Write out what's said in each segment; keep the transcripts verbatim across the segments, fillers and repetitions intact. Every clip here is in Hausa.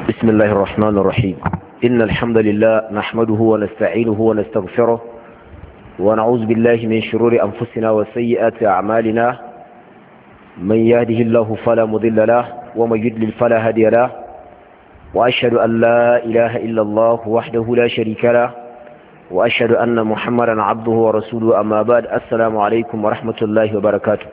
بسم الله الرحمن الرحيم إن الحمد لله نحمده ونستعينه ونستغفره ونعوذ بالله من شرور أنفسنا وسيئات أعمالنا من يهده الله فلا مضل له ومن يضلل فلا هادي له وأشهد أن لا إله إلا الله وحده لا شريك له وأشهد أن محمدا عبده ورسوله أما بعد السلام عليكم ورحمة الله وبركاته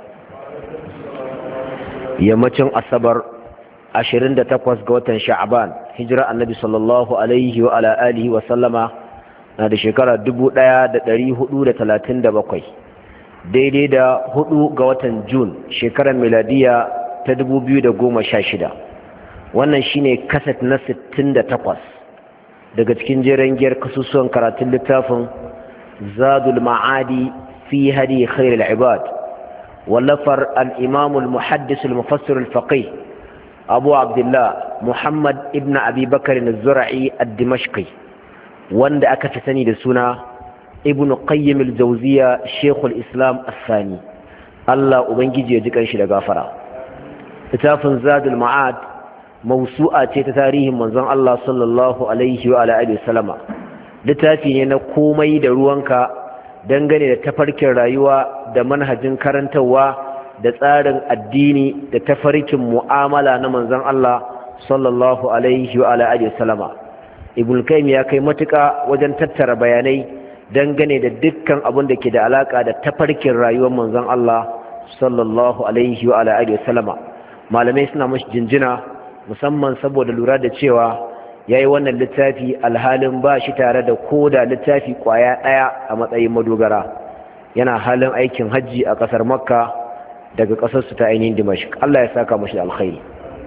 يمتن الصبر ashirin da takwas ga watan sha'aban hijira annabi sallallahu alaihi wa ala alihi wa sallama na da shekara dubu ɗaya da ɗari hudu da talatin da bakwai daidai da hudu ga watan jun shekarar miladiya ta dubu biyu da goma sha shida wannan shine kaset na sittin da takwas daga cikin jeren giyar kasusuwan karatun littafin zadul ma'adi fi hadi khairul ibad wallafar al-imam al-muhaddis al-mufassir al-faqih abu abdullah muhammad ibn abi bakar az-zura'i ad-dimashqi wanda aka fi sani da suna ibn qayyim al-jawziya shaykhul islam as-sani Allah ubangiji ya ji kanshi da gafara littafin zadul ma'ad mawsu'a ce ta tarihin manzon Allah sallallahu alaihi wa ala alihi wasallama littafi ne na komai da ruwanka dangane da tafarkin rayuwa da manhajin karantawa da tsarin addini da tafarkin mu'amala na manzon Allah sallallahu alaihi wa alihi wasallama ibn qayyim ya kai matuka wajen tattara bayanai dangane da dukkan abin da ke da alaka da tafarkin rayuwar manzon Allah sallallahu alaihi wa alihi wasallama malamai suna mashi jinjina musamman saboda lura da cewa yayi wannan littafi alhalin ba shi tare da koda littafi kwaya daya a matsayin madogara yana halin aikin haji a kasar makka daga ƙasarsu ta ainihin dimashq Allah ya saka mashi da alkhairi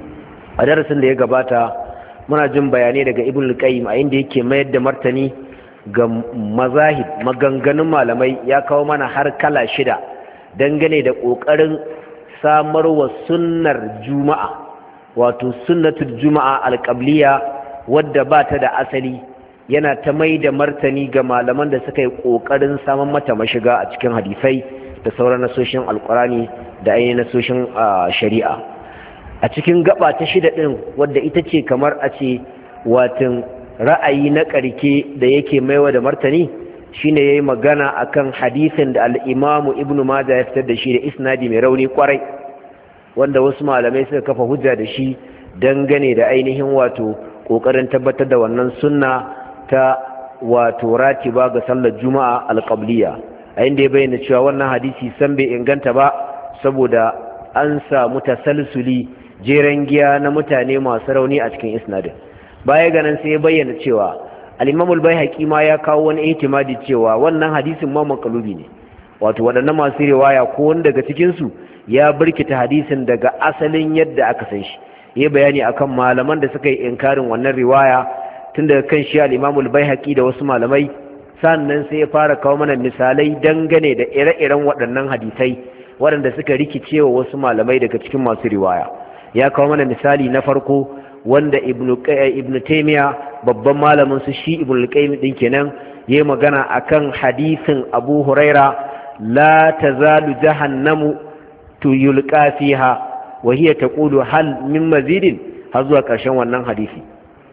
a darasin da ya gabata muna jin bayanai daga ibn al-qayyim a inda yake mayar da martani ga mazahib maganganun malamai ya kawo mana har kala shida dangane da ƙoƙarin samarwa sunnar juma'a wato sunnatul juma'a alqabliya wadda ba ta da asali yana ta mai da martani ga malaman da suka yi ƙoƙarin samun mata mashiga a cikin hadisai da sauran nasoshin alkurani da ainihin nasoshin shari'a a cikin gaba ta shida din wadda ita ce kamar a ce watan ra'ayi na ƙarke da yake maiwa da martani shine yayi magana akan hadisin da al-Imam Ibn Majah ya fitar da shi da isnadi mai rauni kwarai wanda wasu malamai suka kafa hujja da shi dangane da ainihin wato kokarin tabbatar da wannan sunna ta wato ratiba ga sallar juma'a al-qabliya a inda ya bayyana cewa wannan hadisi san bai inganta ba saboda an samu tasalsuli jeren giya na mutane masu rauni a cikin isnadin baya ganin sai ya bayyana cewa al-Imam al-Baihaqi ma ya kawo wani ihtimadi cewa wannan hadisin ma makalubi ne wato waɗannan masu riwaya ko wanda daga cikin su ya birkita hadisin daga asalin yadda aka san shi ya bayani akan malaman da suka yi inkarin wannan riwaya tun daga kan shi al-Imam al-Baihaqi da wasu malamai sannan sai ya fara kawo mana misalai dangane da ire-iren waɗannan hadisai waɗanda suka rikice wa wasu malamai daga cikin masu riwaya ya kawo mana misali na farko wanda ibnu ibnu taymiya babban malamin su shi ibnu qayyim din kenan yayi magana akan hadisin abu huraira la tazalu jahannamu tuyulqa fiha wa hiya taqulu hal min mazidin har zuwa ƙarshen wannan hadisi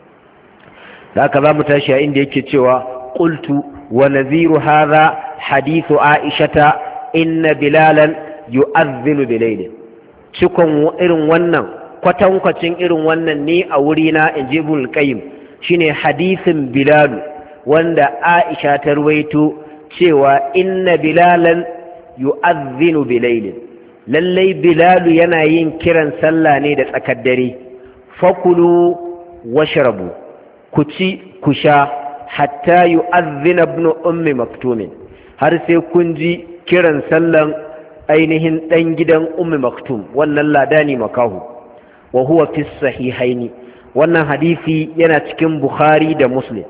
da haka za mu tashi a inda yake cewa qultu ونذير هذا حديث عائشة إن بلالا يؤذن بليل cikon irin wannan kwatankwacin irin wannan ne a wurina in ji ibn qayyim shine hadisin bilal wanda Aisha ta ruwaito cewa inna bilalan yu'adhdhinu bilayl lallai bilal yana yin kiran sallah ne da tsakar dare fakulu washrabu ku ci ku sha hatta yu'adhdhina ibn ummi maktumin har sai kun ji kiran sallan ainihin dan gidan ummi maktum wannan ladani makahu wa huwa fi sahihaini wannan hadisi yana cikin bukhari da muslim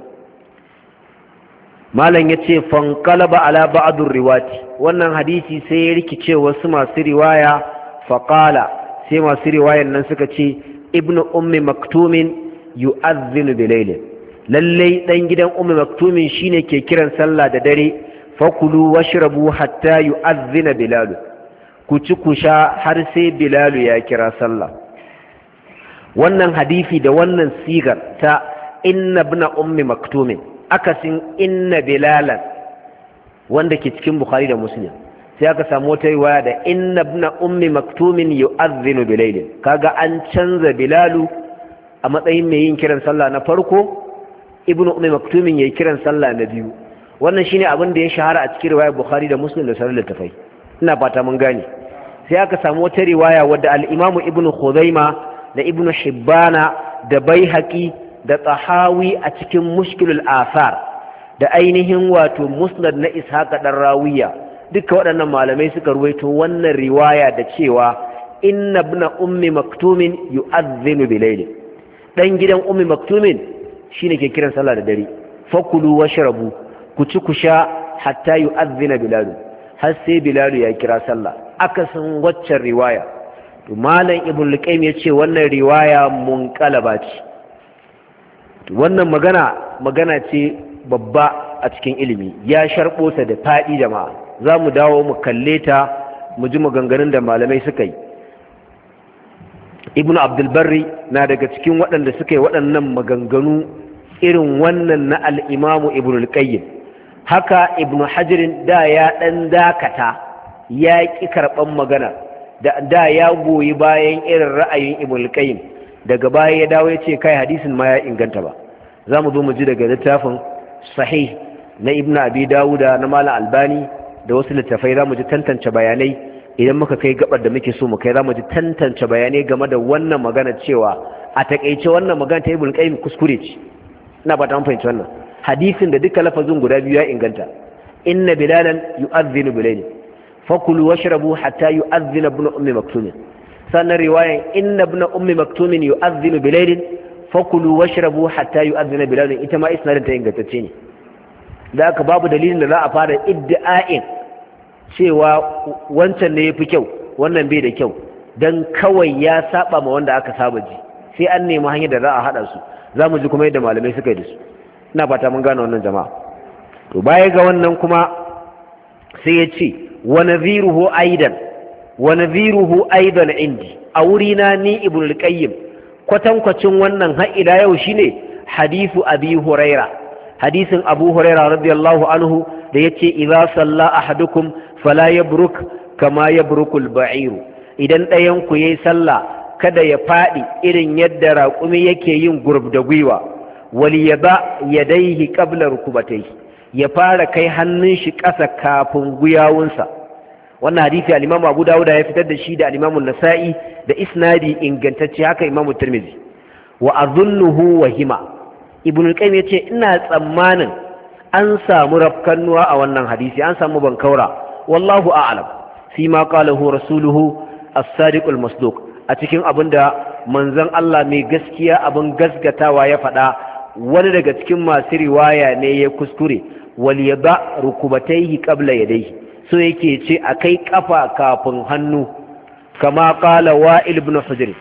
malam yace fanqalaba ala ba'd riwati wannan hadisi sai ya rikice wasu masu riwaya faqala sai masu riwayan nan suka ce ibn ummi maktumin yu'adhdhinu bilailin lallai dan gidan ummu maktumin shine ke kiran sallah da dare fakulu washrabu hatta yu'adhdhina bilal ku ci ku sha har sai bilal ya kira sallah wannan hadisi da wannan sigar ta inna ibn ummi maktumin akasin inna bilalan wanda ke cikin bukhari da muslim sai aka samu wata riwaya da inna ibn ummi maktumin yu'adhdhinu bilailin kaga an canza bilalu a matsayin mai yin kiran sallah na farko ibn ummi maktumin yayin kiran sallah na biyu wannan shine abin da ya shahara a cikin riwayar bukhari da muslim da sauran littafai ina fata mun gane sai aka samu wata riwaya wadda al-imam ibn khuzaima da ibn hibbana da baihaqi da tahawi a cikin mushkilul athar da ainihin wato musnad na ishaq dan rawiya duka waɗannan malamai suka ruwaito wannan riwaya da cewa inna ibn ummi maktumin yu'adhdhinu bilayl dan gidan ummi maktumin shine ke kiran sallah da dare fakulu washrabu ku ci ku sha hatta yu'adhdhina bilal har sai bilal ya kira sallah akasin waccan riwaya to malam ibn al-qayyim yace wannan riwaya munqalaba ce to wannan magana magana ce babba a cikin ilimi ya sharbo ta da fadi jama'a zamu dawo mu kalle ta mu ji maganganun da malamai suka yi ibn abdul barri na daga cikin waɗanda suka yi waɗannan maganganu irin wannan na al-imamu ibn al-qayyim haka ibn hajirin da ya ɗan dakata ya ƙi karɓan magana da da ya goyi bayan irin ra'ayin ibn al-qayyim daga baya ya dawo ya ce kai hadisin ma ya inganta ba za mu zo mu ji daga littafin sahih na ibn abi dawuda na malam albani da wasu littafai za mu ji tantance bayanai idan muka kai gabar da muke so mu kai za mu ji tantance bayanai game da wannan magana cewa a takaice wannan magana ta ibn al-qayyim kuskure ce ina ba ta mun fahimci wannan hadisin da duka lafazin guda biyu ya inganta inna bilalan yu'adhdhinu bilayl fakulu washrabu hatta yu'adhdhina ibn ummi maktum sannan riwayan inna ibn ummi maktum yu'adhdhinu bilayl fakulu washrabu hatta yu'adhdhina bilal ita ma isnadin ta ingantacce ne da aka babu dalilin da za a fara iddia'in cewa wancan ne yafi kyau wannan bai da kyau dan kawai ya saba ma wanda aka saba ji sai an nemi hanyar da za a hada su zamu ji kuma yadda malamai suka yi da su ina fata mun gane wannan jama'a to baya ga wannan kuma sai ya ce wa nadhiruhu aidan wa nadhiruhu aidan indi a wurina ni ibn al-qayyim kwatankwacin wannan har ila yau shine hadithu abi huraira hadisin abu huraira radiyallahu anhu da yace idza salla ahadukum fala yabruk kama yabrukul ba'ir idan ɗayan ku yayi sallah kada ya fadi irin yadda raƙumi yake yin gurb da gwiwa waliyaba yadaihi qabla rukubatayhi ya fara kai hannun shi ƙasa kafin guyawunsa wannan hadisi al-Imam Abu Dawud ya fitar da shi da al-Imam An-Nasa'i da isnadi ingantacce haka Imam Tirmidhi wa adhunnuhu wahima Ibn al-Qayyim yace ina tsammanin an samu rafkannuwa a wannan hadisi an samu bankaura wallahu a'lam fi ma qalahu rasuluhu as-sadiqul masduq a cikin abinda manzon Allah mai gaskiya abin gasgatawa ya faɗa wani daga cikin masu riwaya ne ya kuskure wal yaba rukubatayhi qabla yadayhi so yake ce akai kafa kafin hannu kama qala wa'il ibn hujr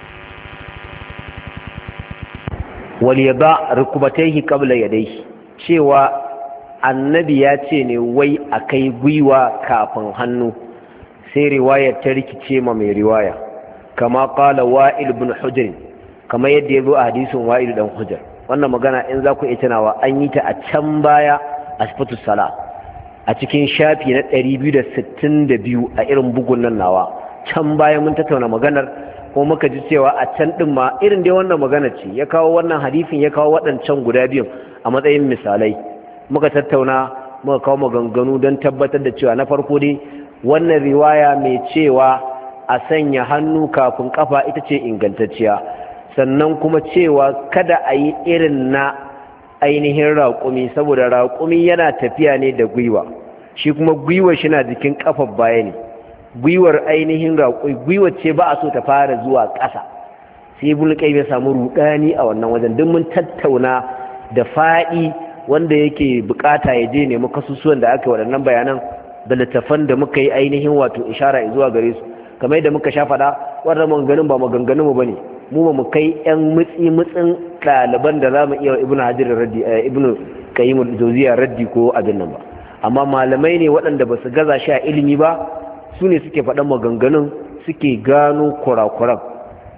wal yaba rukubatayhi qabla yadayhi cewa annabi ya ce ne wai akai gwiwa kafin hannu sai riwayar ta rikice ma mai riwaya kama qala wa'il ibn hujr kama yadda ya zo a hadisin wa'il dan hujr wannan magana in za ku iya tunawa an yi ta a can baya a sifatus sala a cikin shafi na ɗari biyu da sittin da biyu a irin bugun nan nawa can baya mun tattauna maganar ko muka ji cewa a can ɗin ma irin dai wannan magana ce ya kawo wannan hadisin ya kawo waɗancan guda biyun a matsayin misalai muka tattauna muka kawo maganganu don tabbatar da cewa na farko dai wannan riwaya mai cewa a sanya hannu kafin kafa ita ce ingantacciya sannan kuma cewa kada a yi irin na ainihin raƙumi saboda raƙumi yana tafiya ne da gwiwa shi kuma gwiwar shi na jikin ƙafar baya ne gwiwar ainihin raƙumi gwiwar ce ba a so ta fara zuwa ƙasa sai ibn qayyim ya samu rudani a wannan wajen duk mun tattauna da faɗi wanda yake bukata ya je nemi kasusuwan da aka yi waɗannan bayanan da littafan da muka yi ainihin wato ishara zuwa gare su kamar yadda muka sha faɗa wannan maganganun ba maganganun mu bane mu ba mu kai yan mutsi mutsin ɗaliban da za mu iya ibnu hajar raddi ibnu qayyim al-jawziya raddi ko abin nan ba amma malamai ne waɗanda ba su gaza shi a ilimi ba su ne suke faɗan maganganun suke gano kurakuran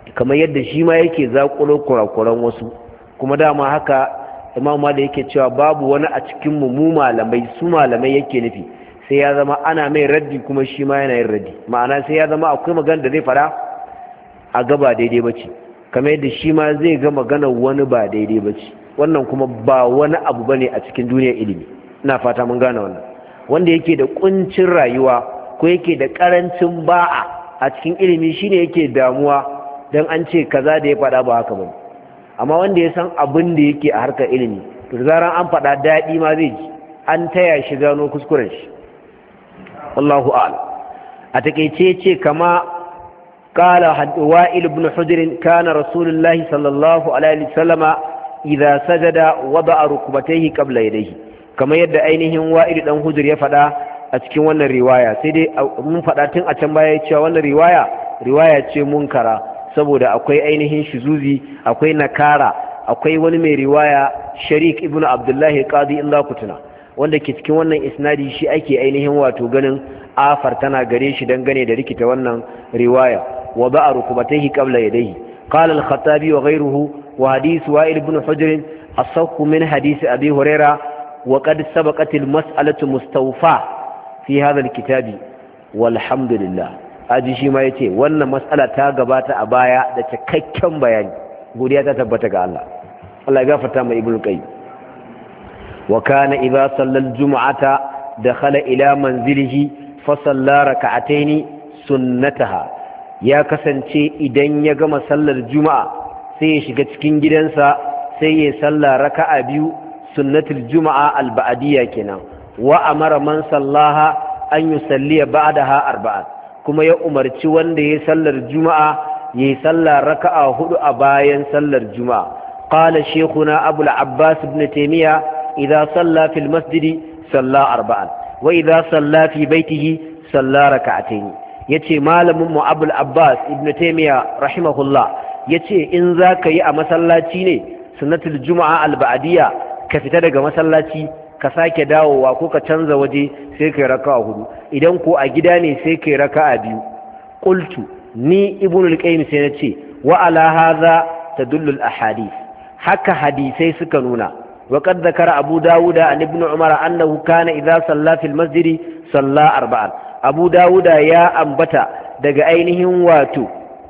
kamar yadda shi ma yake zakulo kurakuran wasu, kuma dama haka Imam Malik yake cewa babu wani a cikin mu mu malamai su malamai yake nufi sai ya zama ana mai raddi kuma shi ma yana yin raddi, ma'ana sai ya zama akwai magana da zai fara a gaba daidai bace kamar yadda shi ma zai ga magana wani ba daidai bace. Wannan kuma ba wani abu bane a cikin duniyar ilimi. Ina fata mun gane wannan. Wanda yake da kuncin rayuwa ko yake da karancin ba'a a cikin ilimi shine yake damuwa dan an ce kaza da ya faɗa ba haka bane. Amma wanda ya san abin da yake a harkar ilimi to zaran an faɗa daɗi ma zai ji, an taya shi gano kuskuren shi. Wallahu a'lam. A takeice ce kama qala Wa'il ibn Hujr kana Rasulullahi sallallahu alaihi wasallama idza sajada wada'a rukbatayhi qabla yadayhi, kamar yadda ainihin Wa'il dan Hujr ya faɗa a cikin wannan riwaya. Sai dai mun faɗa tun a can baya cewa wannan riwaya riwaya ce munkara saboda akwai ainihin shuzuzi, akwai nakara, akwai wani mai riwaya Sharik ibn Abdullahi Qadi in za ku tuna, wanda ke cikin wannan isnadi shi ake ainihin wato ganin afar tana gare shi dangane da rikita wannan riwaya. wa ba'a rukubatayhi qabla yadayhi. qala al-Khattabi wa ghayruhu wa hadith Wa'il ibn Hujr asahhu min hadith Abi Hurairah wa qad sabaqat al-mas'alatu mustawfa fi hadha al-kitabi walhamdulillah. aji shi ma yace wannan mas'ala ta gabata a baya da cikakken bayani, godiya ta tabbata ga Allah. Allah ya gafarta mai Ibn Qayyim. wa kana idha salla al-jum'ata dakhala ila manzilihi fa salla rak'atayn sunnataha. ya kasance idan ya gama sallar juma'a sai ya shiga cikin gidansa sai ya salla raka'a biyu sunnatul juma'a al-ba'diyya kenan. wa amara man sallaha an yusalli ba'daha arba'an, kuma ya umarci wanda ya sallar juma'a yayi sallar raka'a hudu a bayan sallar juma'a. qala shaykhuna Abu al-Abbas ibn Taymiyyah idha salla fil masjid salla arba'an wa idha salla fi baytihi salla rak'atayn. yace malamin mu Abu al-Abbas ibn Taymiyyah rahimahullah yace in zaka yi a masallaci ne sunnatul juma'a al-ba'diyya ka fita daga masallaci ka sake dawowa ko ka canza waje sai kai raka'a hudu, idan ko a gida ne sai kai raka'a biyu. qultu ni ibn al-Qayyim sai nace wa ala hadha tadullu al-ahadith, haka hadisai suka nuna. wa qad zakara Abu Dawud an ibn Umar annahu kana idha salla fil masjid salla arba'an. Abu Dawud ya ambata daga ainihin wato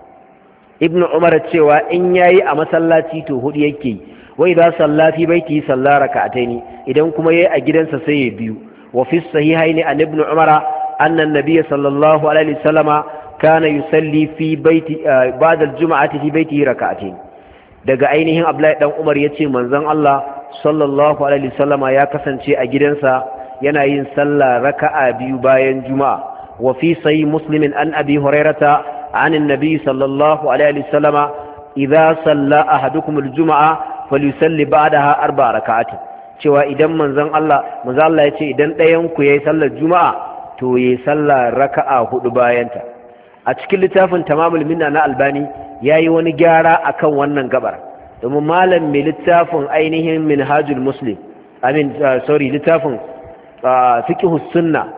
ibn Umar cewa in yayi a masallaci to hudu yake yi. wa idha salla fi baiti salla rak'atayn, idan kuma yayi a gidansa sai ya biyu. wa fi sahihaini an ibn Umar anna an-nabiy sallallahu alaihi wasallama kana yusalli fi baiti ba'da al-jum'ati fi baitihi rak'atayn. daga ainihin Abdullahi dan Umar yace manzon Allah sallallahu alaihi wasallama ya kasance a gidansa yana yin sallah raka'a biyu bayan juma'a. wa fi sahih Muslim an Abi Hurairata an an-nabiy sallallahu alaihi wasallama idza salla ahadukum al-jum'a falyusalli ba'daha arba'a raka'atin, cewa idan manzon Allah manzon Allah yace idan ɗayan ku yayi sallar juma'a to yayi sallah raka'a hudu bayanta. a cikin littafin Tamamul Minna na Albani yayi wani gyara akan wannan gabar, domin malam mai littafin ainihin Minhajul Muslim amin uh, sorry littafin uh, Fiqhus Sunna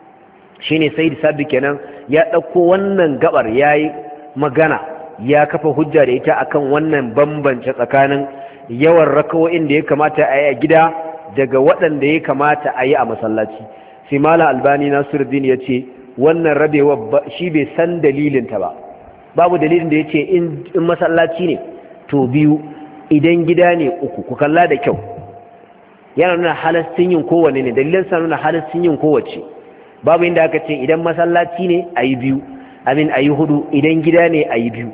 shine Sayyid Sabbi kenan, ya dauko wannan gabar yayi magana ya kafa hujja da ita akan wannan bambance tsakanin yawan rakawoyin da ya kamata a yi a gida daga waɗanda ya kamata a yi a masallaci. sai Malam Albani Nasiruddin ya ce wannan rabewa shi bai san dalilinta ba, babu dalilin da ya ce in masallaci ne to biyu, idan gida ne uku. ku kalla da kyau, yana nuna halastin yin kowanne ne, dalilan sa nuna halastin yin kowace. babu inda aka ce idan masallaci ne a yi biyu, amin a yi hudu, idan gida ne a yi biyu.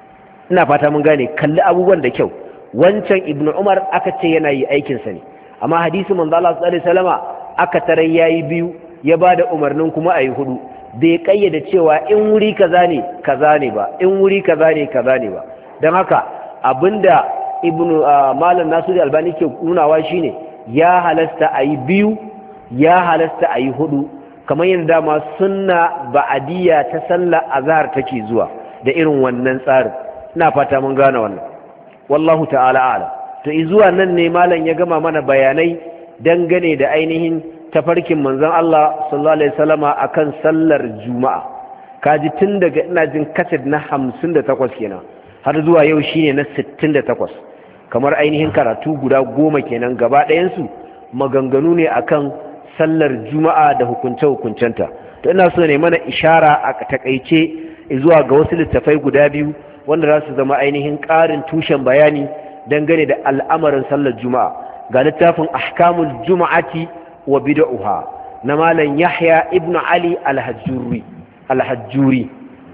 ina fata mun gane, kalli abubuwan da kyau. wancan Ibn Umar aka ce yana yi aikinsa ne, amma hadisi manzo Allah sallallahu alaihi wasallama aka tarai yayi biyu, ya bada umarnin kuma a yi hudu. bai kayyade cewa in wuri kaza ne kaza ne ba, in wuri kaza ne kaza ne ba. don haka abinda ibnu malam Nasiru Albani ke nunawa shine ya halasta a yi biyu, ya halasta a yi hudu, kamar yadda dama sunna ba'adiyya ta sallar azhar take zuwa da irin wannan tsarin. ina fata mun gane wannan, wallahu ta'ala a'lam. to izuwa nan ne malam ya gama mana bayanai dangane da ainihin tafarkin manzon Allah sallallahu alaihi wasallama akan sallar juma'a. kaji tun daga ina jin kaset na hamsin da takwas kenan har zuwa yau shine na sittin da takwas, kamar ainihin karatu guda goma kenan gaba ɗayansu maganganu ne akan sallar juma'a da hukunce-hukuncenta. to ina so ne mana ishara a takaice zuwa ga wasu littafai guda biyu wanda za su zama ainihin ƙarin tushen bayani dangane da al'amarin sallar juma'a. Ga littafin ahkamul juma'ati wa bid'uha na malam Yahya ibn Ali al-Hajjuri al-Hajjuri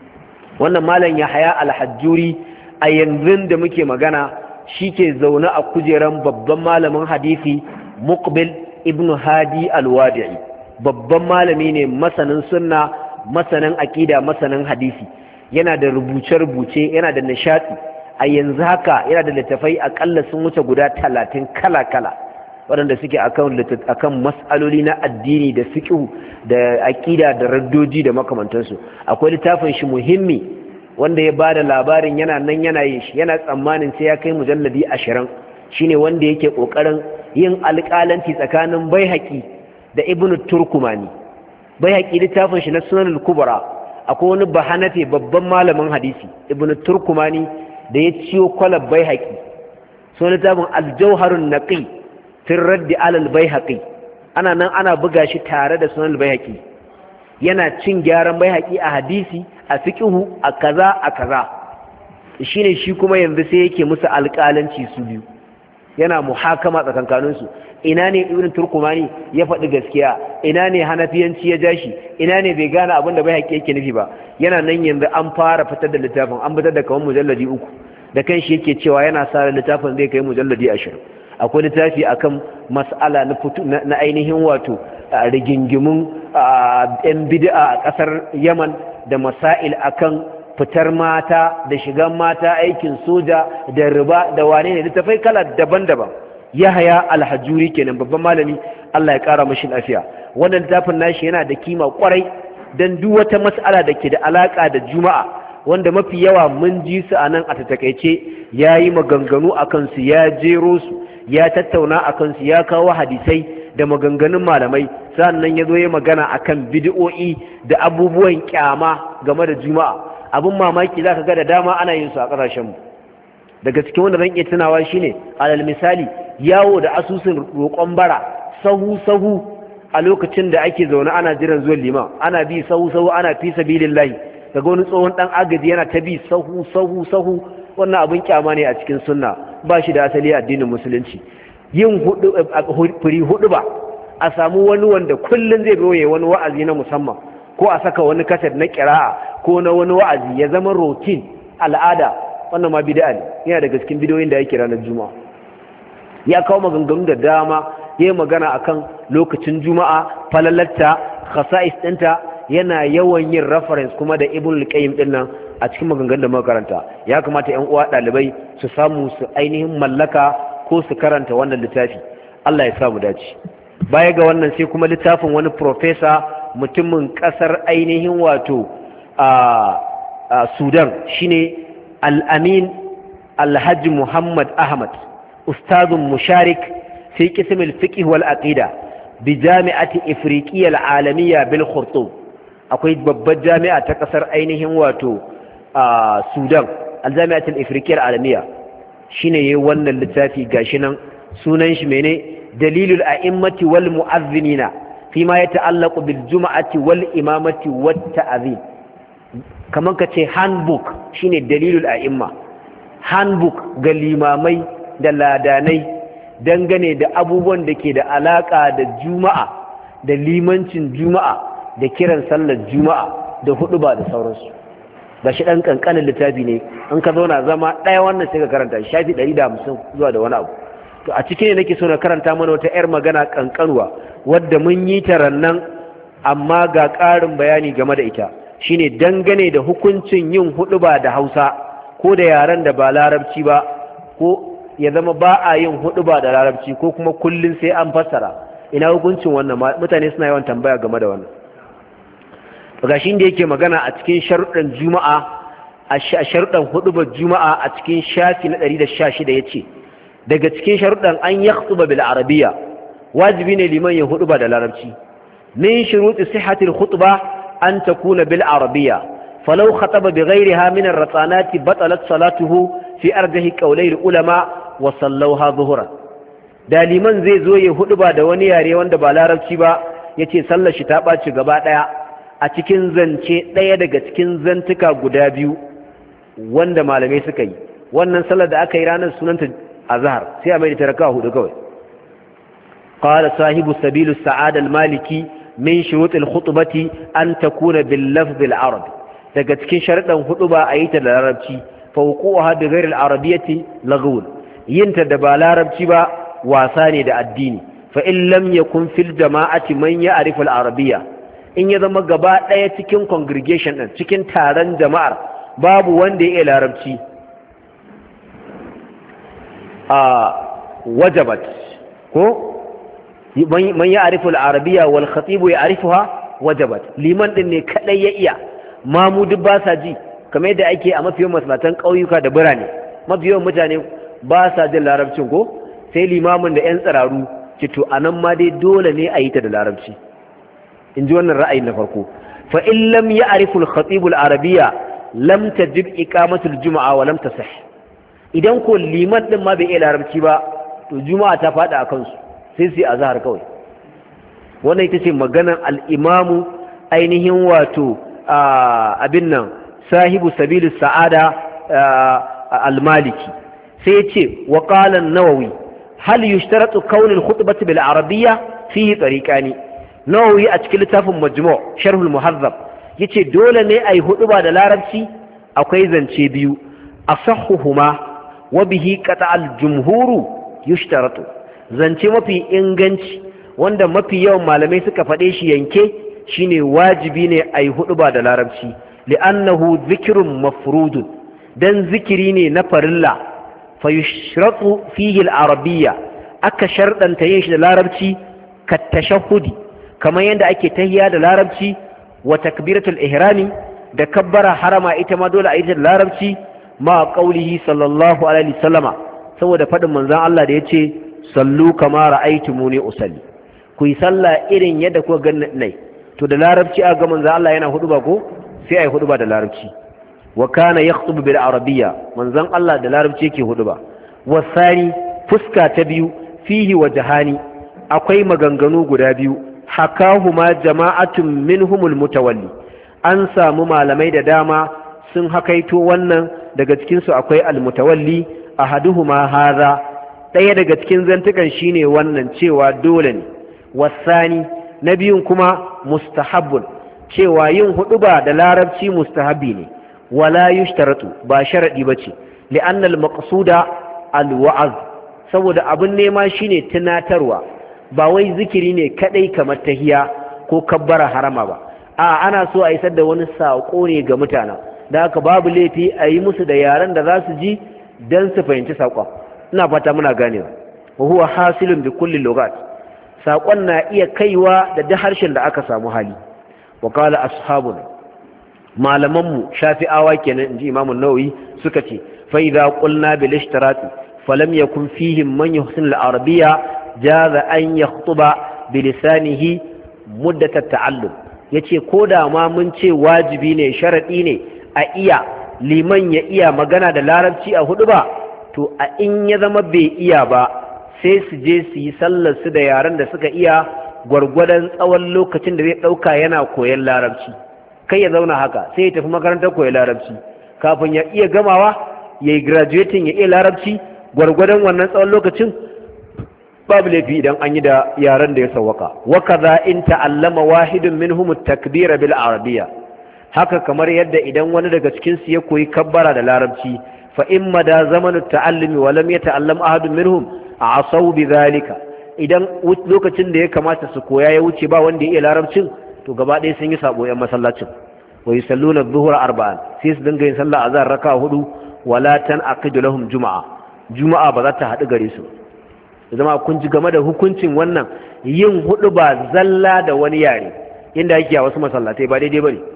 wannan malam Yahya al-Hajjuri a yanzu da muke magana shike zaune a kujeran babban malamin hadisi Muqbil ibn Hadi al-Wadi'i. babban malami ne masanin sunna, masanin aqida, masanin hadisi, yana da rubuce-rubuce, yana da nishadi. A yanzu haka yana da littafai akalla sun wuce guda talatin kala-kala waɗanda suke akan akan mas'aloli na addini da fiqh da aqida da raddoji da makamantansu. Akwai littafin shi muhimmi wanda ya bada labarin yana nan yana yin shi, yana tsammanin sai ya kai mujalladi ashirin, shine wanda yake kokarin yin alƙalanci tsakanin Baihaqi da Ibn Turkumani. Baihaqi littafin shi na Sunan al-Kubra, akwai wani bahanafe babban malamin hadisi Ibn Turkumani da ya ciyo kwalab Baihaqi, so littafin al-Jawharun Naqi fi raddi alal Baihaqi, ana nan ana buga shi tare da Sunan al-Baihaqi, yana cin gyaran Baihaqi a hadisi, a fiqhu, a kaza a kaza. Shine shi kuma yanzu sai yake musu alƙalanci su biyu, yana muhakama tsakankaninsu. Ina ne Ibn Turkumani ya faɗi gaskiya, ina ne Hanafiyanci ya jashi, ina ne bai gane abin da Baihaqi yake nufi ba. Yana nan yanzu an fara fitar da littafin, an fitar da kaman mujalladi uku, da kan shi yake cewa yana sa littafin zai kai mujalladi ashirin. Akwai littafi akan mas'ala na fitu na ainihin wato rigingimun yan bid'a a ƙasar Yaman da masail akan fitar mata da shigan mata aikin soja da riba da wane ne, littafai kala daban-daban. Yahya al-Hajjuri kenan babban malami, Allah ya kara mashi lafiya. Wannan littafin nashi yana da kima kwarai dan duk wata mas'ala da ke da alaka da juma'a wanda mafi yawa mun ji su anan a takaice, yayi maganganu akan su, ya jero su, ya tattauna akan su, ya kawo hadisai da maganganun malamai, sannan ya zo ya magana akan bid'o'i da abubuwan kyama game da juma'a. Abun mamaki zaka ga da dama ana yin su a kasashen mu. Daga cikin wanda zan iya tunawa shine alal misali yawo da asusun roƙon bara sahu sahu a lokacin da ake zaune ana jiran zuwan liman, ana bi sahu sahu ana fi sabilillahi, daga wani tsohon dan agaji yana ta bi sahu sahu sahu. Wannan abun kyama ne a cikin sunna, ba shi da asali a addinin musulunci. Yin hudu furi hudu ba a samu wani wanda kullun zai roye wani wa'azi na musamman, ko a saka wani kaset na qira'a ko na wani wa'azi ya zama routine al'ada, wannan ma bid'a ne, yana daga cikin bidiyoyin da yake ranar juma'a. Ya kawo maganganu da dama, ya yi magana akan lokacin juma'a, falalatta, khasa'is ɗinta, yana yawan yin reference kuma da Ibn al-Qayyim din nan a cikin maganganun da muka karanta. Ya kamata ƴan uwa ɗalibai su samu su ainihin mallaka ko su karanta wannan littafi. Allah ya sa mu dace. Baya ga wannan sai kuma littafin wani professor mutumin ƙasar ainihin wato a Sudan, shine Al-Amin Al-Hajj Muhammad Ahmad, ustadun musharik fi qism al-fiqh wal aqida bi jami'ati Ifriqiyya al-Alamiyya bil Khartoum. Akwai babbar jami'a ta kasar ainihin wato Sudan, al-Jami'at al-Ifriqiyya al-Alamiyya, shine yayin wannan littafi gashi nan, sunan shi mene, dalilul a'immati wal mu'azzinina fi ma yata'allaqu bil jum'ati wal imamati wat ta'zim. Kaman kace handbook shine dalilul a'imma, handbook ga limamai da ladanai dangane da abubuwan da ke da alaka da juma'a, da limancin juma'a, da kiran sallar juma'a, da huduba da sauransu. Gashi dan kankanin littafi ne, an ka zauna zama daya wannan sai ka karanta shafi ɗari da hamsin zuwa da wani abu. To a cikin ne nake so na karanta mana wata yar magana kankanuwa wadda mun yi ta rannan, amma ga ƙarin bayani game da ita, shine dangane da hukuncin yin huduba da Hausa ko da yaren da ba Larabci ba, ko ya zama ba a yin huduba da Larabci ko kuma kullun sai an fassara. Ina hukuncin wannan? Mutane suna yawan tambaya game da wannan. Ga shi da yake magana a cikin sharuɗan juma'a, a sharuɗan hudubar juma'a a cikin shafi na ɗari da sha shida ya ce, daga cikin sharuɗan an ya khutuba bil arabiya, wajibi ne liman ya huduba da larabci. Min shuruɗi sihhatil khutba an takuna bil arabiya falau khataba bighayriha min ar-ratanati batalat salatuhu fi arjahi qawlai ulama wa sallawha zuhran. Daliman zai zo ya huduba da wani yare wanda ba larabci ba yace sallar shi ta baci gaba daya a cikin zance daya daga cikin zantuka guda biyu wanda malamai suka yi. Wannan sallar da aka yi ranar sunanta azhar sai a mai da taraka hudu kawai. qala sahibu sabilus sa'ada al-maliki min shurut al-khutbati an takuna bil lafz al-arabi, daga cikin sharadan huduba a yi ta da larabci, fa wuquha bi ghayr al-arabiyyati laghun, yinta da ba larabci ba wasa ne da addini. fa in lam yakun fil jama'ati man ya'rifu al-arabiyya, in ya zama gaba daya cikin congregation din cikin taron jama'ar babu wanda ya iya larabci, a wajabat ko man ya arifu al-arabiyya wal khatibu ya arifuha wajabat, liman din ne kadai ya iya, mamu duk ba sa ji, kamar yadda ake a mafiyan masallatan ƙauyuka da birane, mafiyan mutane ba sa jin larabcin ko sai limamin da yan tsararu ce to anan ma dai dole ne a yi ta da larabci. in ji wannan ra'ayin na farko. fa in lam ya arifu al-khatibu al-arabiyya lam tajib iqamatu al-jum'a wa lam tasih, idan ko liman din ma bai iya larabci ba to juma'a ta fada a kansu sai su yi azhar kawai. wannan ita ce maganar al-imamu ainihin wato abin nan sahibu sabilu sa'ada al-maliki. sai yace wa qala an-nawawi hal yushtaratu kawn al-khutbati bil arabiyya fihi tariqani. nawawi a cikin littafin majmu' sharh al-muhazzab yace dole ne ai huduba da larabci, akwai zance biyu, asahhuhuma wa bihi qata al-jumhuru yushtaratu, zance mafi inganci wanda mafi yawan malamai suka faɗe shi yanke shine wajibi ne ayi huduba da larabci, li'annahu dhikrun mafrudun, dan zikiri ne na farilla, fa yushratu fihi al-arabiyya, aka shardanta yin shi da larabci ka tashahhudi, kamar yadda ake tahiyya da larabci, wa takbiratul ihrami da kabbara harama ita ma dole a yi da larabci, ma qaulihi sallallahu alaihi wasallama, saboda fadin manzon Allah da yace sallu kama ra'aytumuni usalli, ku yi sallah irin yadda kuka ganni nai. to da larabci aka ga manzon Allah yana huduba ko sai ai huduba da larabci. wa kana yakhutubu bil arabiyya, manzon Allah da larabci yake huduba. wasani fuska ta biyu fihi wajhani, akwai maganganu guda biyu, hakahuma jama'atun minhumul mutawalli, an samu malamai da dama sun hakaito wannan, daga cikinsu akwai almutawalli ahaduhuma hadha, ɗaya daga cikin zantukan shine wannan cewa dole ne. wasani na biyun kuma mustahabbun, cewa yin huduba da larabci mustahabi ne, wala yushtaratu ba sharadi bace, li'anna al-maqsuda al-wa'z, saboda abin nema shine tunatarwa, ba wai zikiri ne kadai kamar tahiya ko kabbara harama ba, a ana so a isar da wani sako ne ga mutane, da haka babu laifi a yi musu da yaren da za su ji don su fahimci saƙon. ina fata muna ganewa. wa huwa hasilun bi kulli lughat, saƙon na iya kaiwa da duk harshen da aka samu hali. wa qala ashabuna, malaman mu shafi'awa kenan inji Imam an-Nawawi suka ce fa idza qulna bil ishtirati falam yakun fihim man yuhsin al-arabiyya jaza an yakhutuba bi lisanihi muddat at-ta'allum. yace koda ma mun ce wajibi ne, sharadi ne a iya liman ya iya magana da larabci a hudu ba, to a in ya zama bai iya ba sai su je su yi sallar su da yaren da suka iya gwargwadon tsawon lokacin da zai dauka yana koyon larabci. kai ya zauna haka sai ya tafi makarantar koyon larabci, kafin ya iya gamawa ya yi graduating ya iya larabci gwargwadon wannan tsawon lokacin, babu laifi idan an yi da yaren da ya sawwaka. wa kaza in ta'allama wahidun minhum at-takbira bil arabiyya, haka kamar yadda idan wani daga cikin su ya koyi kabbara da larabci, fa imma da zamanu ta'allumi wa lam yata'allam ahadun minhum a'asaw bi dhalika, idan lokacin da ya kamata su koya ya wuce ba wanda ya iya larabcin, to gaba ɗaya sun yi sabo yan masallacin. wa yusalluna adh-dhuhra arba'an, sai su dinga yin sallah azhar raka'a hudu, wala tan'aqidu lahum juma'a, juma'a ba za ta haɗu gare su. zama kun ji game da hukuncin wannan yin hudu ba zalla da wani yare inda yake a wasu masallatai ba daidai bane.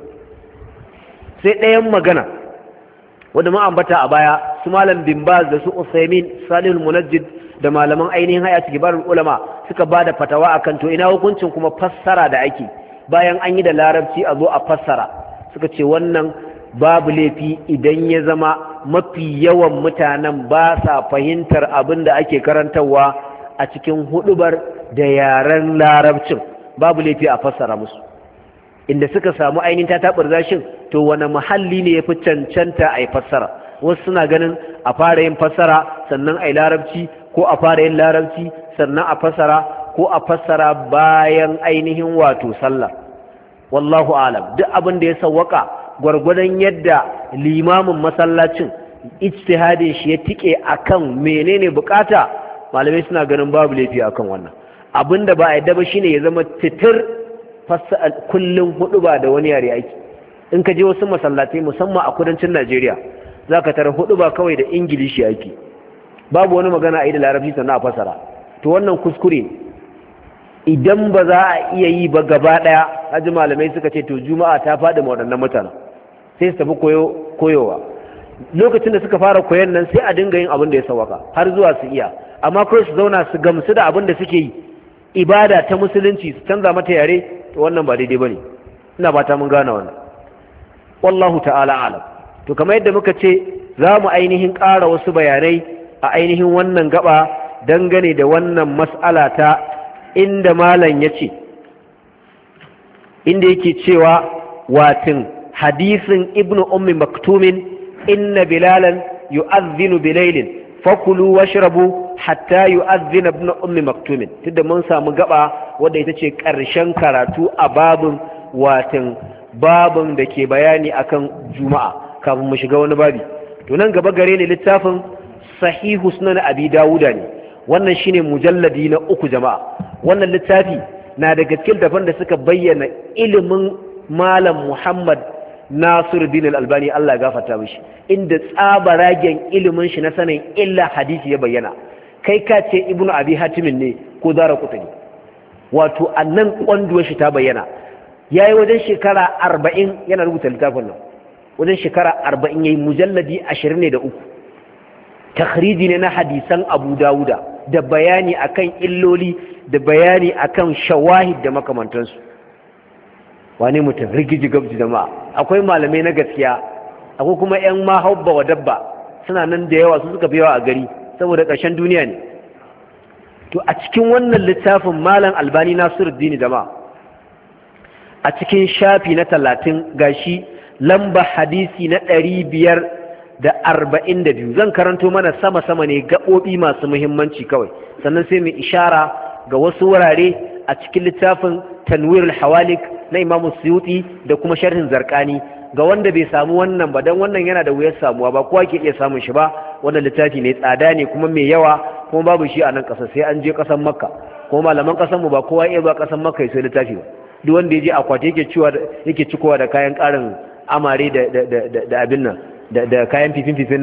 sai ɗayan magana wanda ma ambata a baya, su malam bin Baz da su Usaimin, Salihul Munajjid da malaman ainihin hayati kibarul ulama suka bada fatawa akan to ina hukuncin kuma fassara da ake bayan an yi da larabci a zo a fassara. suka ce wannan babu laifi idan ya zama mafi yawan mutanen ba sa fahimtar abin da ake karantarwa a cikin hudubar da yaren larabcin, babu laifi a fassara musu inda suka samu ainihin tatabar zashin to wani muhalli ne ya fi cancanta a yi fassara. Wasu suna ganin a fara yin fassara sannan a yi larabci, ko a fara yin larabci sannan a fassara, ko a fassara bayan ainihin wato sallah. Wallahu alam, duk abin da ya sawwaka gwargwadon yadda limamin masallacin ijtihadin shi ya tike akan menene bukata, malamai suna ganin babu laifi akan wannan. Abinda ba a yadda ba shine ya zama titir fassara kullum hudu ba da wani yare aiki. In ka je wasu masallatai musamman a kudancin Najeriya zaka tara hudu ba kawai da Ingilishi aiki, babu wani magana a yi da larabci sannan a fassara. To wannan kuskure ne. Idan ba za a iya yi ba gaba daya, haji malamai suka ce to juma'a ta faɗi ma waɗannan mutanen sai su tafi koyowa. Lokacin da suka fara koyon nan sai a dinga yin abin da ya sawaka har zuwa su iya, amma kawai su zauna su gamsu da abin da suke yi, ibada ta musulunci su canza mata yare, to wannan ba daidai bane. Ina ba ta mun gane wannan. Wallahu ta'ala alam. To kamar yadda muka ce za mu ainihin ƙara wasu bayanai a ainihin wannan gaba dangane da wannan mas'ala ta inda malam ya ce, inda yake cewa watin hadisin ibnu ummi maktumin inna bilalan yu'adhdhinu bilailin fakulu washrabu hatta yu'adhdhina ibnu ummi maktumin. Tunda mun samu gaba wadda ita ce ƙarshen karatu a babin watin babin da ke bayani akan juma'a kafin mu shiga wani babi. To nan gaba gare ne littafin sahihu sunan abi dawuda ne, wannan shine mujalladi na uku jama'a. Wannan littafi na daga cikin dafan da suka bayyana ilimin malam Muhammad Nasiruddin Al-Albani, Allah ya gafarta mishi, inda tsabaragen ilimin shi na sanin illa hadisi ya bayyana. Kai ka ce Ibnu Abi Hatim ne ko Daraqutni, wato annan kwanduwar shi ta bayyana. Yayi wajen shekara arba'in yana rubuta littafin nan, wajen shekara arba'in yayi mujalladi ashirin ne da uku. Takhriji ne na hadisan Abu Dawuda da bayani akan illoli da bayani akan shawahid da makamantansu. Wani mutum rigiji gabji jama'a. Akwai malamai na gaskiya, akwai kuma yan mahabba wa dabba, suna nan da yawa, su suka fi yawa a gari saboda ƙarshen duniya ne. To a cikin wannan littafin malam Albani Nasiruddin jama'a, a cikin shafi na talatin gashi lamba hadisi na ɗari biyar da arba'in da biyu, zan karanto mana sama-sama ne gaɓoɓi masu muhimmanci kawai, sannan sai mai ishara ga wasu wurare a cikin littafin Tanwirul Hawalik na Imam Suyuti da kuma sharhin Zarqani ga wanda bai samu wannan ba, dan wannan yana da wuyar samuwa, ba kowa ke iya samun shi ba. Wannan littafi ne tsada ne kuma mai yawa, kuma babu shi a nan ƙasa, sai an je ƙasar Makka, kuma malaman ƙasar mu ba kowa iya zuwa ƙasar Makka ya sai littafi ba. Duk wanda ya je akwati yake ciwa yake cikowa da kayan ƙarin amare da da da abin nan da kayan fifin-fifin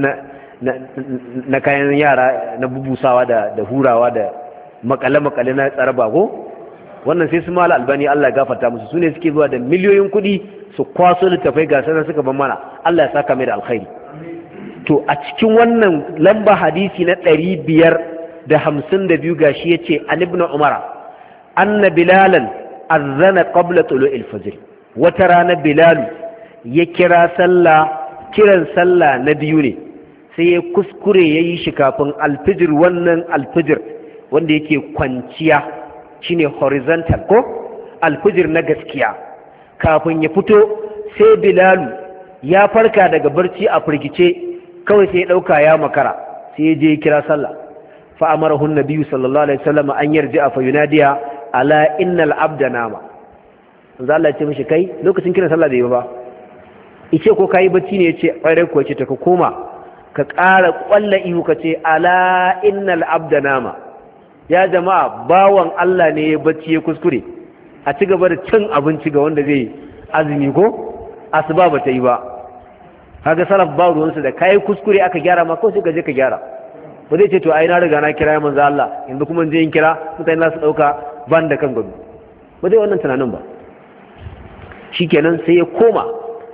na kayan yara na bubusawa da hurawa da makale-makale na tsaraba ko wannan sai su mala Albani Allah ya gafarta musu, su ne suke zuwa da miliyoyin kuɗi su kwaso littafai ga sanar suka ban mana, Allah ya saka mai da alkhairi. To a cikin wannan lamba hadisi na ɗari biyar da hamsin da biyu gashi ya ce an ibn umara anna bilalan azzana qabla tulu'il fajr. Wata rana Bilalu ya kira sallah, kiran sallah na biyu ne, sai ya kuskure ya yi shi kafin alfijir, wannan alfijir wanda yake kwanciya shine horizontal ko alfijir na gaskiya. Kafin ya fito sai Bilalu ya farka daga barci a firgice, kawai sai ya ɗauka ya makara, sai ya je ya kira sallah. fa amarahu an-nabi sallallahu alaihi wasallam an yarji'a fa yunadiya ala innal abda nama. manzo Allah ya ce mishi, kai lokacin kiran sallah da yi ba, ice ko kayi bacci ne? yace ƙwarai ko yace ta ka koma ka ƙara ƙwalla ihu ka ce ala innal abda nama. Ya jama'a, bawan Allah ne ya bacci ya kuskure, a ci gaba da cin abinci ga wanda zai azumi ko asuba ba ta yi ba. kaga salaf ba ruwansu da kai kuskure aka gyara ma ko sai ka je ka gyara, ba zai ce to ai na riga na kira manzo Allah yanzu kuma je in kira mutane za su dauka ban da kan gado, ba zai wannan tunanin ba. Shikenan sai ya koma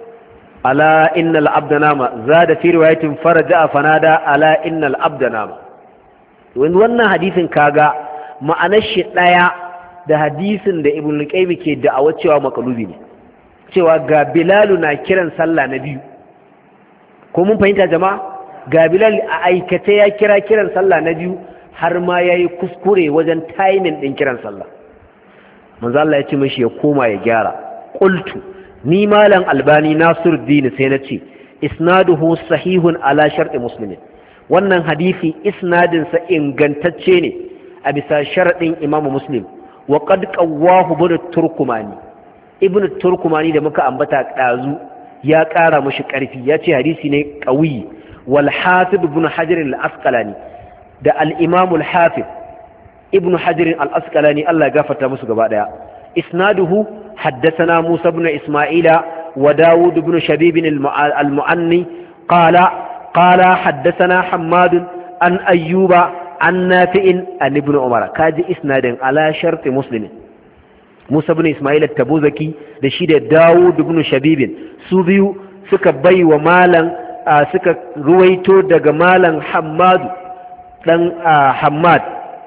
ala innal abda nama, zada fi riwayatin faraja fanada ala innal abda nama. Wannan hadisin kaga ma'anar shi daya da hadisin da Ibn Qayyim ke da'awa cewa makalubi ne, cewa ga Bilalu na kiran sallah na biyu ko mun fahimta jama'a? Ga Bilal a aikace ya kira kiran sallah na biyu har ma yayi kuskure wajen timing din kiran sallah. Manzo Allah ya ce mishi ya koma ya gyara. Qultu ni malam Albani Nasiruddin sai na ce isnaduhu sahihun ala sharti muslimin. Wannan hadisi isnadin sa ingantacce ne a bisa sharadin Imam Muslim wa qad qawwahu ibn Turkumani. Ibn Turkumani da muka ambata dazu ya kara mishi karfi ya ce hadisi ne qawi. wal Hafiz ibn Hajar al-Asqalani da al-Imam al-Hafiz ibn Hajar al-Asqalani Allah ya gafarta musu gaba daya. Isnaduhu haddathana Musa ibn Isma'ila wa Dawud ibn Shabib al-Mu'anni qala qala haddathana Hammad an Ayyuba an Nafi'in an ibn Umar. Kaji isnadin ala sharti Muslim. Musa ibn Isma'il at-Tabuzaki da shi da Dawud ibn Shabib su biyu suka baiwa malan suka ruwaito daga malan Hammad dan Hammad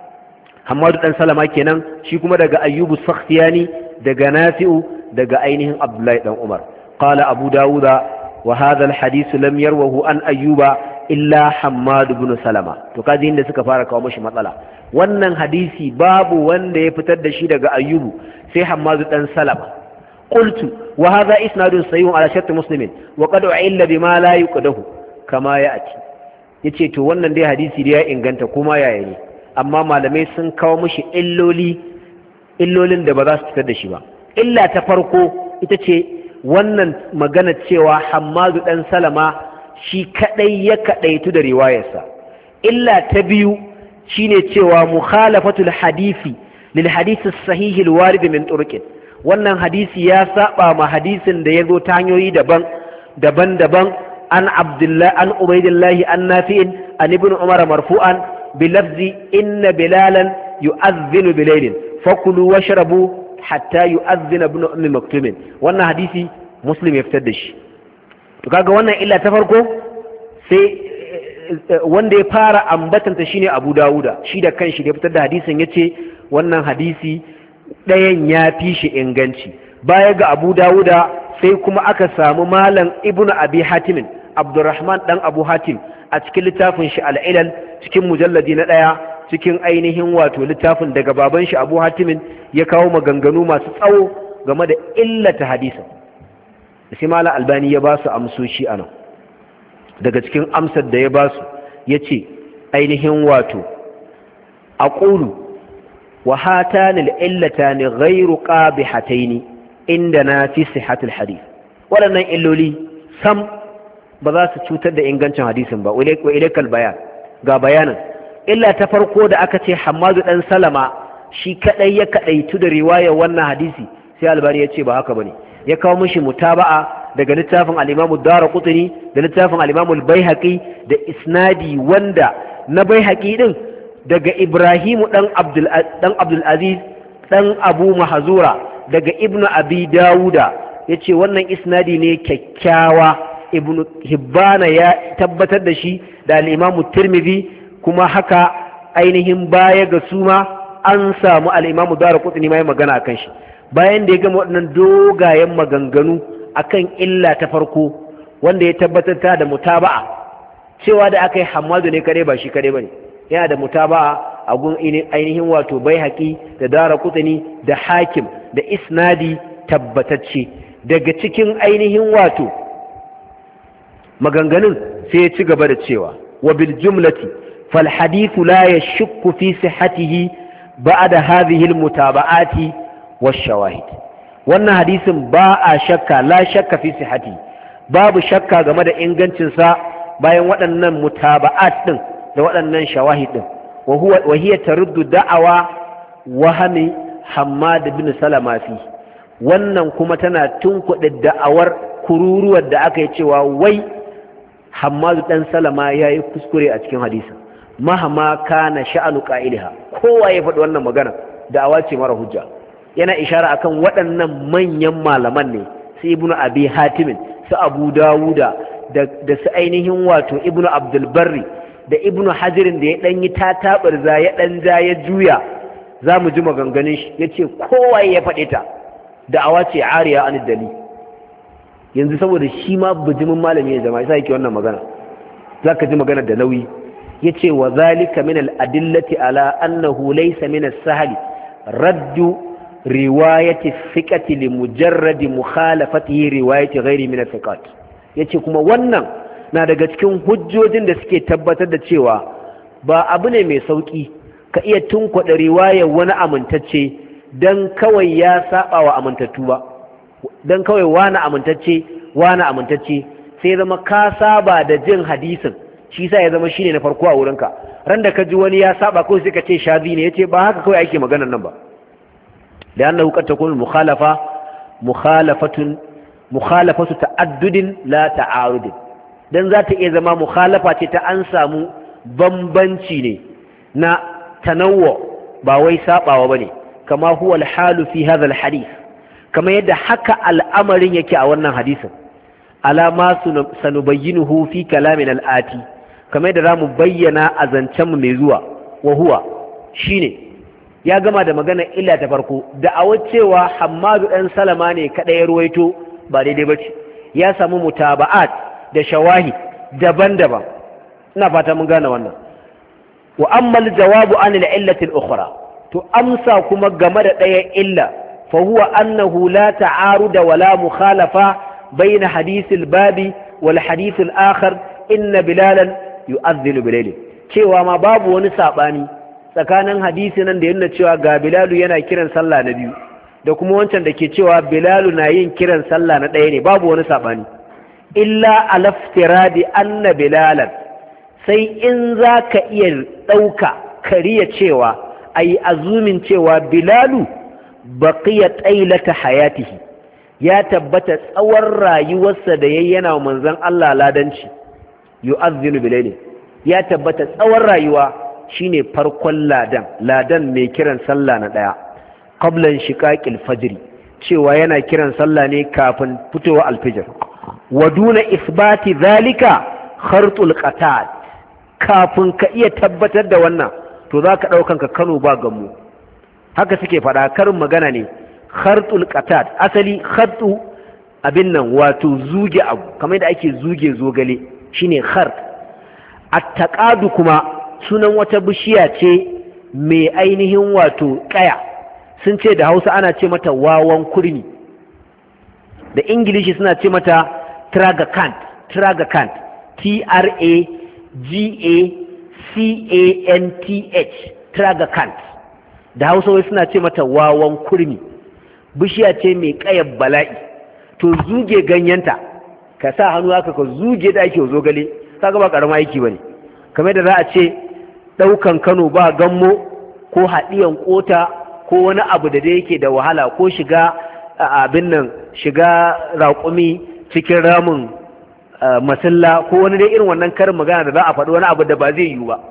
Hammad dan Salama kenan, shi kuma daga Ayyubu Sakhtiyani daga Nafi'u daga ainihin Abdullahi dan Umar. Qala Abu Dawuda wa hadha al-hadith lam yarwahu an Ayyuba illa Hammad ibn Salama. To kaji inda suka fara kawo mashi matsala. Wannan hadisi babu wanda ya fitar da shi daga Ayyubu sai Hammad dan Salama. Qultu wa hadha isnadun sahihun ala shart Muslimin wa qad u'illa bima la yuqdahu kama ya'ti. Yace to wannan dai hadisi da ya inganta kuma yaya ne, amma malamai sun kawo mishi illoli illolin da ba za su fitar da shi ba. Illa ta farko ita ce wannan magana cewa Hammadu dan Salama shi kadai ya kadaitu da riwayarsa. Illa ta biyu shine cewa mukhalafatul hadisi lil hadisi sahih al warid min turqin. Wannan hadisi ya saba ma hadisin da yazo ta hanyoyi daban daban-daban an Abdullah an Ubaydillah an Nafi'in an Ibn Umar marfu'an bilafzi inna bilalan yu'adhdhinu bilaylin fakulu washrabu hatta yu'adhdhina ibn ummi maktum. Wannan hadisi Muslim ya fitar da shi. To kaga wannan illa ta farko sai wanda ya fara ambatanta shine Abu Dawuda, shi da kanshi da ya fitar da hadisin yace wannan hadisi ɗayan ya fi shi inganci. Baya ga Abu Dawuda sai kuma aka samu malam Ibn Abi Hatim Abdurrahman dan Abu Hatim a cikin littafin shi al-Ilal cikin mujalladi na ɗaya cikin ainihin wato littafin daga baban shi Abu Hatim ya kawo maganganu masu tsawo game da illata hadisin. Sai malam Albani ya ba su amsoshi anan. Daga cikin amsar da ya ba su yace ainihin wato aqulu wa hatani al-illatani ghayru qabihataini indana fi sihhatil hadith. Waɗannan illoli sam ba za su cutar da ingancin hadisin ba. Wa ilaikal bayan, ga bayanin. Illa ta farko da aka ce Hammadu dan Salama shi kadai ya kadaitu da riwayar wannan hadisi, sai Albani ya ce ba haka bane. Ya kawo mishi mutaba'a daga littafin al-Imam ad-Darqutni da littafin al-Imam al-Baihaqi da isnadi wanda na Baihaqi din daga Ibrahim dan Abdul dan Abdul Aziz dan Abu Mahzura daga Ibn Abi Dawuda yace wannan isnadi ne kyakkyawa. Ibn Hibbana ya tabbatar da shi da al-Imam Tirmidhi, kuma haka ainihin baya ga suma an samu al-Imam Darqutni mai magana akan shi. Bayan da ya gama waɗannan dogayen maganganu akan illa ta farko wanda ya tabbatar ta da mutaba'a cewa da aka yi Hammadu ne kare ba shi kare bane, yana da mutaba'a a gun ainihin wato Baihaqi da Daraqutni da Hakim da isnadi tabbatacce. Daga cikin ainihin wato maganganun sai ya ci gaba da cewa wa bil jumlati fal hadithu la yashukku fi sihhatihi ba'da hadhihi al mutaba'ati wash shawahid. Wannan hadisin ba a shakka, la shakka fi sihhati, babu shakka game da ingancin sa bayan waɗannan mutaba'at din da waɗannan shawahid din. wa huwa wa hiya taruddu da'awa wahami Hammad bin Salama fi. Wannan kuma tana tunkuɗe da'awar kururuwar da aka yi cewa wai Hammadu dan Salama yayi kuskure a cikin hadisin. Mahama kana sha'anu qa'ilha, kowa ya faɗi wannan magana da'awa ce mara hujja. Yana ishara akan waɗannan manyan malaman ne, su Ibn Abi Hatim, su Abu Dawuda da da su ainihin wato Ibn Abdul Barri da Ibn Hajar da ya dan yi tatabarza ya dan ja ya juya, zamu ji maganganun shi yace kowa ya faɗe ta da'awa ce ariya an dalil. yanzu saboda shi ma bijimin malami ya jama'a sai yake wannan magana zaka ji magana da nauyi yace wa zalika min al-adillati ala annahu laysa min as-sahli raddu riwayati thiqati li mujarradi mukhalafatihi riwayati ghairi min al-thiqat yace kuma wannan na daga cikin hujjojin da suke tabbatar da cewa ba abu ne mai sauki ka iya tunkwada riwayar wani amintacce dan kawai ya saba wa amintattu ba dan kawai wani amintacce wani amintacce sai zama ka saba da jin hadisin shi sa ya zama shine na farko a wurinka ran da ka ji wani ya saba kawai sai ka ce shazi ne yace ba haka kawai ake maganar nan ba da annahu qad takunu mukhalafa mukhalafatun mukhalafatu ta'addudin la ta'arud dan za ta iya zama mukhalafa ce ta an samu bambanci ne na tanawwu ba wai sabawa bane kama huwa al-halu fi hadha al-hadith kama yadda haka al'amarin yake a wannan hadisin alama sanubayyinuhu fi kalamin al-ati kamar da zamu bayyana a zancenmu mai zuwa wa huwa shine ya gama da magana illa ta farko da cewa Hammadu dan Salama ne kada ya ruwaito ba daidai bace ya samu mutaba'at da shawahi daban-daban ina fata mun gane wannan wa amma al-jawabu an al-illati al-ukhra to amsa kuma game da daya illa fa huwa annahu la ta'aruda wala mukhalafa bayna hadith al-babi wal hadith al-akhar inna bilalan yu'adhdhinu bilayl cewa ma babu wani sabani tsakanin hadisi nan da yana cewa ga bilalu yana kiran sallah na biyu da kuma wancan da ke cewa bilalu na yin kiran sallah na ɗaya ne babu wani sabani illa alaftiradi anna bilalan sai in zaka iya dauka kariya cewa ai azumin cewa bilalu baqiya tailata hayatihi ya tabbata tsawon rayuwarsa da yayyana manzon Allah ladanci yu'adhdhinu bilayl ya tabbata tsawon rayuwa shine farkon ladan ladan mai kiran sallah na daya qablan shiqaqil fajr cewa yana kiran sallah ne kafin fitowa alfijir wa duna isbati zalika khartul qatat kafin ka iya tabbatar da wannan to zaka daukan ka Kano ba gammu haka suke fada karin magana ne khartul qatat asali khartu abin nan wato zuge abu kamar da ake zuge zogale shine khart at-taqadu kuma sunan wata bishiya ce mai ainihin wato kaya sun ce da Hausa ana ce mata wawan kurmi da Ingilishi suna ce mata tragacant tragacant T R A G A C A N T H tragacant da Hausa wai suna ce mata wawan kurmi bishiya ce mai kayar bala'i to zuge ganyenta ka sa hannu haka ka zuge da ake zogale kaga ba karama aiki bane kamar da za a ce daukan Kano ba gammo ko hadiyan kota ko wani abu da dai yake da wahala ko shiga abin nan shiga raƙumi cikin ramin masalla ko wani dai irin wannan karin magana da za a faɗi wani abu da ba zai yiwu ba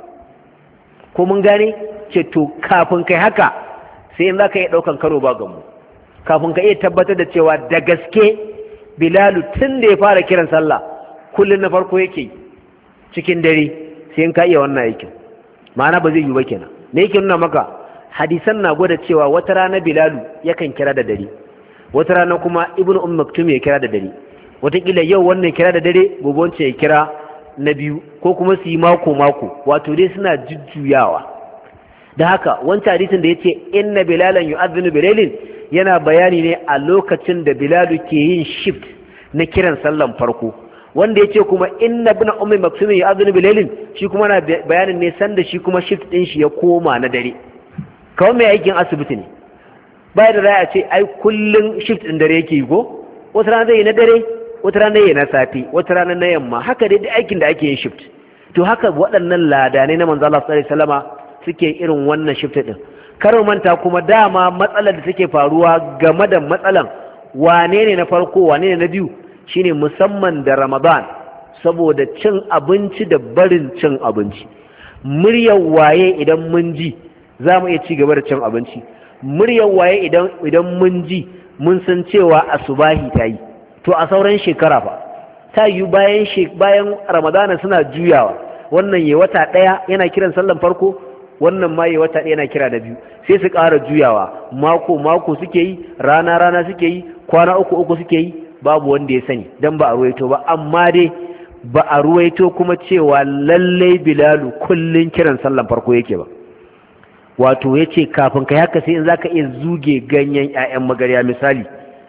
ko mun gane ce to kafin kai haka sai in za ka iya ɗaukan Kano ba gammo kafin ka iya tabbatar da cewa da gaske Bilalu tun da ya fara kiran sallah kullum na farko yake cikin dare sai in ka iya wannan aikin ma'ana ba zai yi ba kenan me yake nuna maka hadisan na gwada cewa wata rana Bilalu yakan kira da dare wata rana kuma Ibnu Umm Maktum ya kira da dare wataƙila yau wannan kira da dare gobe wancan ya kira na biyu ko kuma su yi mako mako wato dai suna jujjuyawa da haka wancan hadisin da yace inna bilalan yu'adhdhinu bilailin yana bayani ne a lokacin da Bilalu ke yin shift na kiran sallan farko wanda yace kuma inna ibn ummi maktum yu'adhdhinu bilailin shi kuma na bayanin ne sanda shi kuma shift din shi ya koma na dare kawai mai aikin asibiti ne bai da rai a ce ai kullun shift din dare yake yi ko wata rana zai yi na dare wata rana yi na safi wata rana na yamma haka dai aikin da ake yin shift to haka waɗannan ladanai na manzo Allah sallallahu alaihi wasallama suke irin wannan shift din kar manta kuma dama matsalar da take faruwa game da matsalan wane ne na farko wane ne na biyu shine musamman da Ramadan saboda cin abinci da barin cin abinci muryar waye idan mun ji za mu iya ci gaba da cin abinci muryar waye idan idan mun ji mun san cewa asubahi ta yi to a sauran shekara fa ta yi bayan bayan Ramadana suna juyawa wannan yayi wata daya yana kiran sallan farko wannan ma yayi wata daya yana kira da biyu sai su ƙara juyawa mako mako suke yi rana rana suke yi kwana uku uku suke yi babu wanda ya sani dan ba a ruwaito ba, amma dai ba a ruwaito kuma cewa lallai Bilalu kullun kiran sallan farko yake ba. Wato yace kafin kai haka sai in zaka iya zuge ganyen ƴaƴan magarya misali.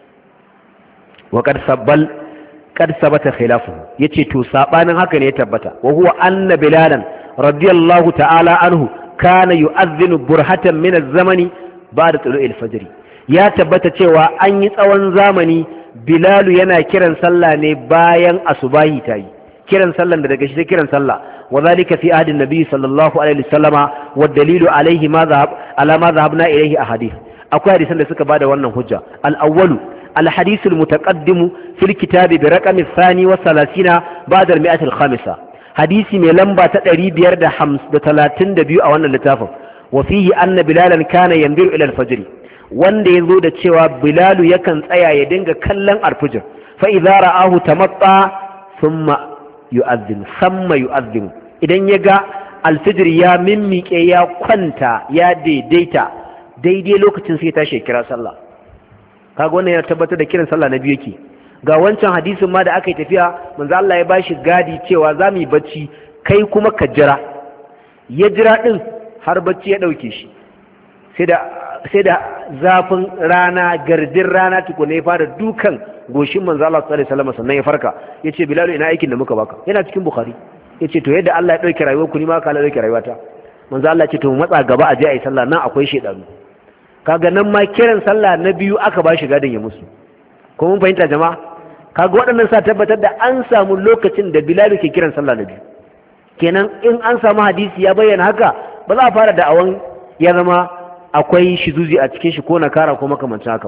wa qad sabbal qad sabata khilafu yace to sabanin haka ne ya tabbata, wa huwa anna Bilalan radiyallahu ta'ala anhu kana yu'adhdhinu burhatan min az-zamani ba'da tulu'il fajr. Ya tabbata cewa an yi tsawon zamani Bilalu yana kiran sallah ne bayan asubahi tayi, kiran sallan da daga shi sai kiran sallah. wa zalika fi ahdi nabi sallallahu alaihi wasallama wa dalilu alaihi ma zahab ala ma zahabna ilayhi ahadith. akwai hadisan da suka bada wannan hujja. al-awwalu al-hadith al-mutaqaddim fi al-kitab bi raqam ath-thani wa thalathina ba'da al-mi'ah al-khamisa, hadisi mai lamba ta ɗari biyar da talatin da biyu a wannan littafin. wa fihi anna bilalan kana yanziru ila al-fajr, wanda yazo da cewa Bilalu yakan tsaya ya dinga kallon al-fajr, fa idza ra'ahu tamatta thumma yu'adhdhin thumma yu'adhdhin, idan yaga al-fajr ya mimmike ya kwanta ya daidaita daidai lokacin sai tashi kira sallah. kaga wannan yana tabbatar da kiran sallah na biyu yake. ga wancan hadisin ma da aka yi tafiya manzo Allah ya bashi gadi cewa za mu yi bacci kai kuma ka jira, ya jira din har bacci ya dauke shi, sai da sai da zafin rana gardin rana tukune ya fara dukan goshin manzo Allah sallallahu alaihi wasallam sannan ya farka yace Bilal ina aikin da muka baka, yana cikin Bukhari. yace to yadda Allah ya dauke rayuwar ku ni ma ka Allah ya dauke rayuwata. manzo Allah ce to mu matsa gaba a je ayi sallah nan akwai shedanu. kaga nan ma kiran sallah na biyu aka ba shi gadin ya musu. ko mun fahimta jama'a? kaga waɗannan sa tabbatar da an samu lokacin da Bilal ke kiran sallah na biyu. kenan in an samu hadisi ya bayyana haka ba za a fara da'awan ya zama akwai shizuzi a cikin shi ko nakara ko makamancin haka.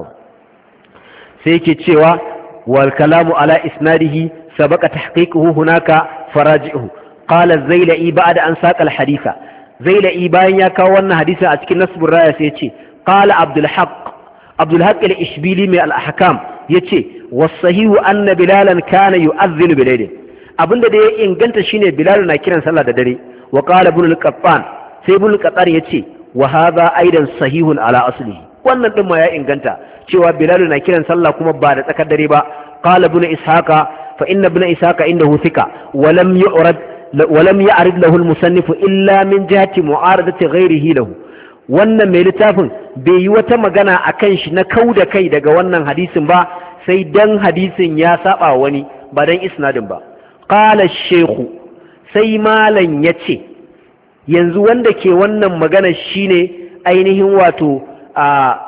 sai yake cewa wal kalamu ala isnadihi sabaqa tahqiquhu hunaka faraji'uhu. qala az-zailai ba'da an saqa al-haditha, zailai bayan ya kawo wannan hadisi a cikin nasbur raya sai ya ce qala abdul haqq abdul haqq al-ishbili mai al-ahkam yace was-sahihu anna bilalan kana yu'adhdhinu bil-layl, abinda da ya inganta shine Bilal na kiran sallah da dare. wa qala ibn al-qattan, sai ibn al-qattan yace wa hadha aidan sahihun ala aslihi, wannan din ma ya inganta cewa Bilal na kiran sallah kuma ba da tsakar dare ba. qala ibn ishaqa fa inna ibn ishaqa indahu thika wa lam yu'rad wa lam ya'rid lahu al-musannif illa min jihati mu'aradati ghayrihi lahu. wannan mai littafin bai yi wata magana akan shi na kauda kai daga wannan hadisin ba, sai dan hadisin ya saba wani ba dan isnadin ba. qala shaykhu, sai malan yace yanzu wanda ke wannan magana shine ainihin wato a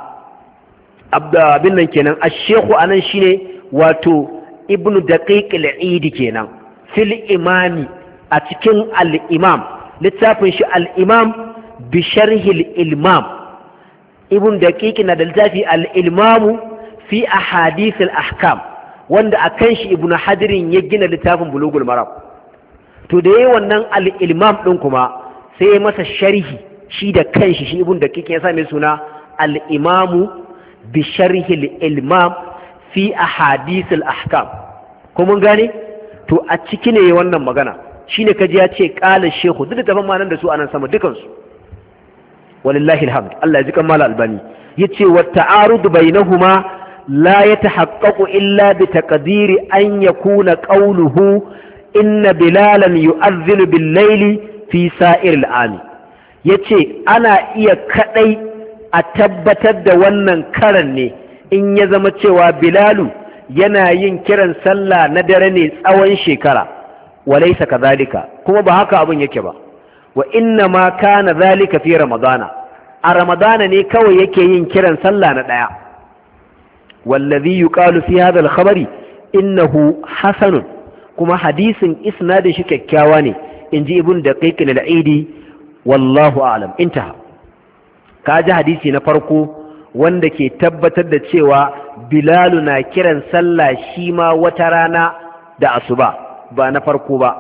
abin nan kenan ash-shaykhu anan shine wato ibnu daqiq al-eid kenan fil imami, a cikin al-imam, littafin shi al-imam bi sharhi al-ilmam. ibnu daqiq na da littafi al-ilmam fi ahadith al-ahkam, wanda akan shi ibnu hadirin ya gina littafin bulugul maram. to da yayi wannan al-ilmam din kuma sai ya masa sharhi shi da kanshi, shi ibnu daqiq ya sa mai suna al-imamu bi sharhi al-ilmam fi ahadith al-ahkam. ko mun gane? to a ciki ne wannan magana shine kaji ya ce qala shaykhu, duk da tafan ma nan da su anan sama dukan su walillahi alhamd. Allah ya ji kamala albani yace wa ta'arud bainahuma la yatahaqqaqu illa bi taqdiri an yakuna qawluhu inna bilalan yu'adhdhinu bil-layli fi sa'ir al-ami. yace ana iya kadai a tabbatar da wannan karan ne in ya zama cewa Bilalu yana yin kiran sallah na dare ne tsawon shekara, walaysa kadhalika, kuma ba haka abun yake ba. wa inna ma kana zalika fi ramadana, a ramadana ne kawai yake yin kiran sallah na daya. wallazi yuqalu fi hadha al-khabari innahu hasanun, kuma hadisin isnadin shi kyakkyawa ne inji ibn daqiq al-aidi wallahu a'lam. intaha. kaji hadisi na farko wanda ke tabbatar da cewa Bilalu na kiran sallah shi ma wata rana da asuba, ba na farko ba.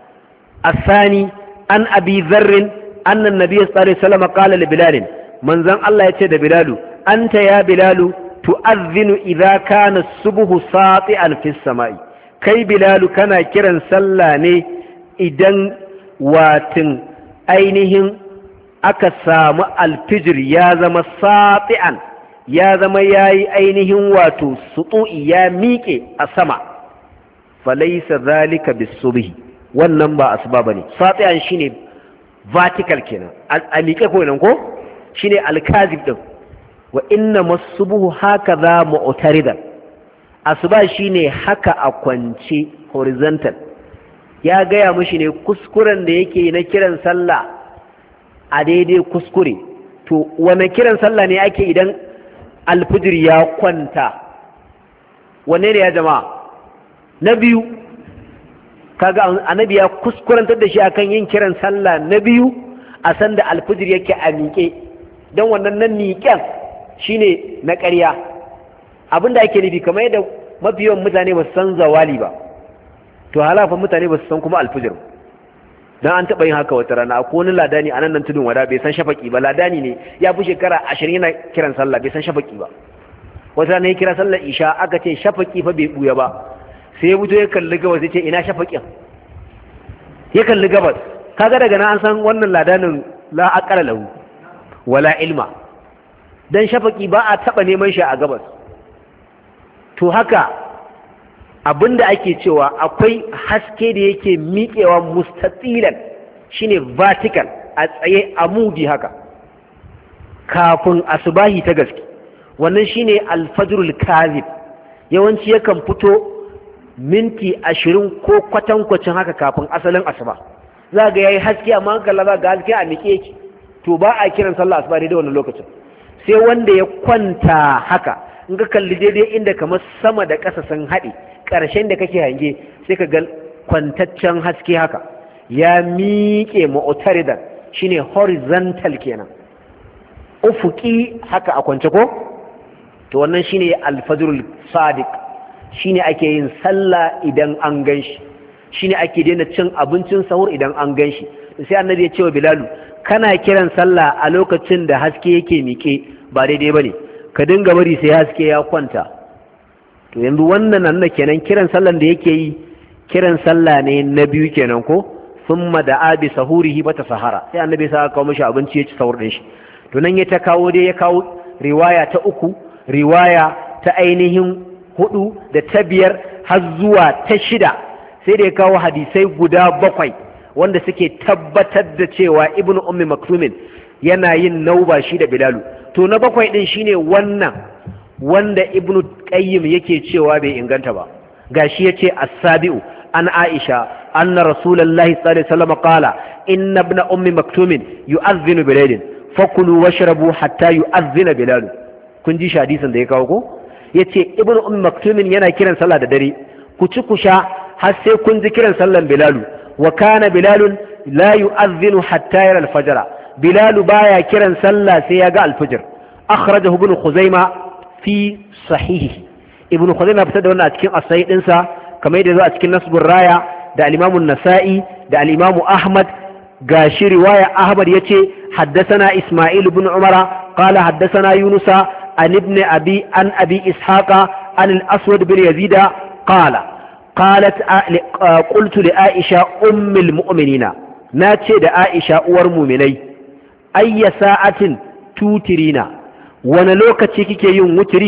asani an abi dharr anna an-nabiy sallallahu alaihi wasallam qala li Bilal, manzon Allah yace da Bilalu anta ya Bilalu tu'adhdhinu idha kana as-subhu sati'an fi as-sama'i, kai Bilalu kana kiran sallah ne idan watin ainihin aka samu alfijir ya zama sati'an ya zama yayi ainihin wato sutu'i ya miƙe a sama falaysa zalika bisubhi wannan ba asuba bane sati'an shine vertical kenan a miƙe ko nan ko shine alkazib din wa inna masubuhu hakaza mu'taridan asuba shine haka a kwance horizontal ya gaya mishi ne kuskuren da yake na kiran sallah a daidai kuskure to wane kiran sallah ne ake idan alfijir ya kwanta wanne ne ya jama'a na biyu kaga annabi ya kuskurantar da shi akan yin kiran sallah na biyu a san da alfijir yake a miƙe don wannan nan miƙen shine na ƙarya abinda ake nufi kamar yadda mafi yawan mutane ba su san zawali ba to halafan mutane ba su san kuma alfijir dan an taɓa yin haka wata rana akwai wani ladani a nan nan tudun wada bai san shafaki ba ladani ne ya fi shekara ashirin yana kiran sallah bai san shafaki ba wata rana ya kira sallar isha aka ce shafaki fa bai buya ba sai ya fito ya kalli gabas ya ce ina shafakin ya kalli gabas kaga daga nan an san wannan ladanin la aqala lahu wala ilma dan shafaki ba a taɓa neman shi a gabas to haka abinda ake cewa akwai haske da yake miƙewa mustatilan shine vertical a tsaye amudi haka kafin asubahi ta gaske wannan shine alfajrul kazib yawanci yakan fito minti ashirin ko kwatankwacin haka kafin asalin asuba za ga yayi haske amma kalla za ga haske a miƙe yake to ba a kiran sallah asuba daidai wannan lokacin sai wanda ya kwanta haka in ka kalli daidai inda kamar sama da ƙasa sun haɗe ƙarshen da kake hange sai ka ga kwantaccen haske haka ya miƙe mu'taridan shine horizontal kenan ufuki haka a kwance ko to wannan shine alfajrul sadiq shine ake yin sallah idan an ganshi shine ake daina cin abincin sahur idan an ganshi sai annabi ya ce wa bilalu kana kiran sallah a lokacin da haske yake miƙe ba daidai bane ka dinga bari sai haske ya kwanta to yanzu wannan nan kenan kiran sallan da yake yi kiran sallah ne na biyu kenan ko thumma da'a bi sahurihi bata sahara sai annabi sa kawo mishi abinci ya ci sahur din shi to nan ya ta kawo dai ya kawo riwaya ta uku riwaya ta ainihin hudu da ta biyar har zuwa ta shida sai da ya kawo hadisai guda bakwai wanda suke tabbatar da cewa ibnu ummi maktumin yana yin nauba shi da bilalu to na bakwai din shine wannan wanda ibnu qayyim yake cewa bai inganta ba gashi yace as-sabi'u an aisha anna rasulullahi sallallahu alaihi wasallam qala inna ibna ummi maktumin yu'adhdhinu bilailin fakulu washrabu hatta yu'adhdhina bilal kun ji hadisin da ya kawo ko yace ibnu ummi maktumin yana kiran sallah da dare ku ci ku sha har sai kun ji kiran sallan bilalu wa kana bilalun la yu'adhdhinu hatta yara al-fajr bilalu baya kiran sallah sai ya ga al-fajr akhrajahu ibn khuzaima fi sahihi ibn khuzaima fitar da wannan a cikin as-sahih dinsa kamar yadda zo a cikin nasbur raya da al-imam an-nasa'i da al-imam ahmad gashi riwaya ahmad yace haddathana isma'il ibn umara qala haddathana yunusa an ibn abi an abi ishaqa an al-aswad bin yazida qala qalat qultu li aisha ummul mu'minina nace da aisha uwar mu'minai ayya sa'atin tutirina wani lokaci kike yin wutiri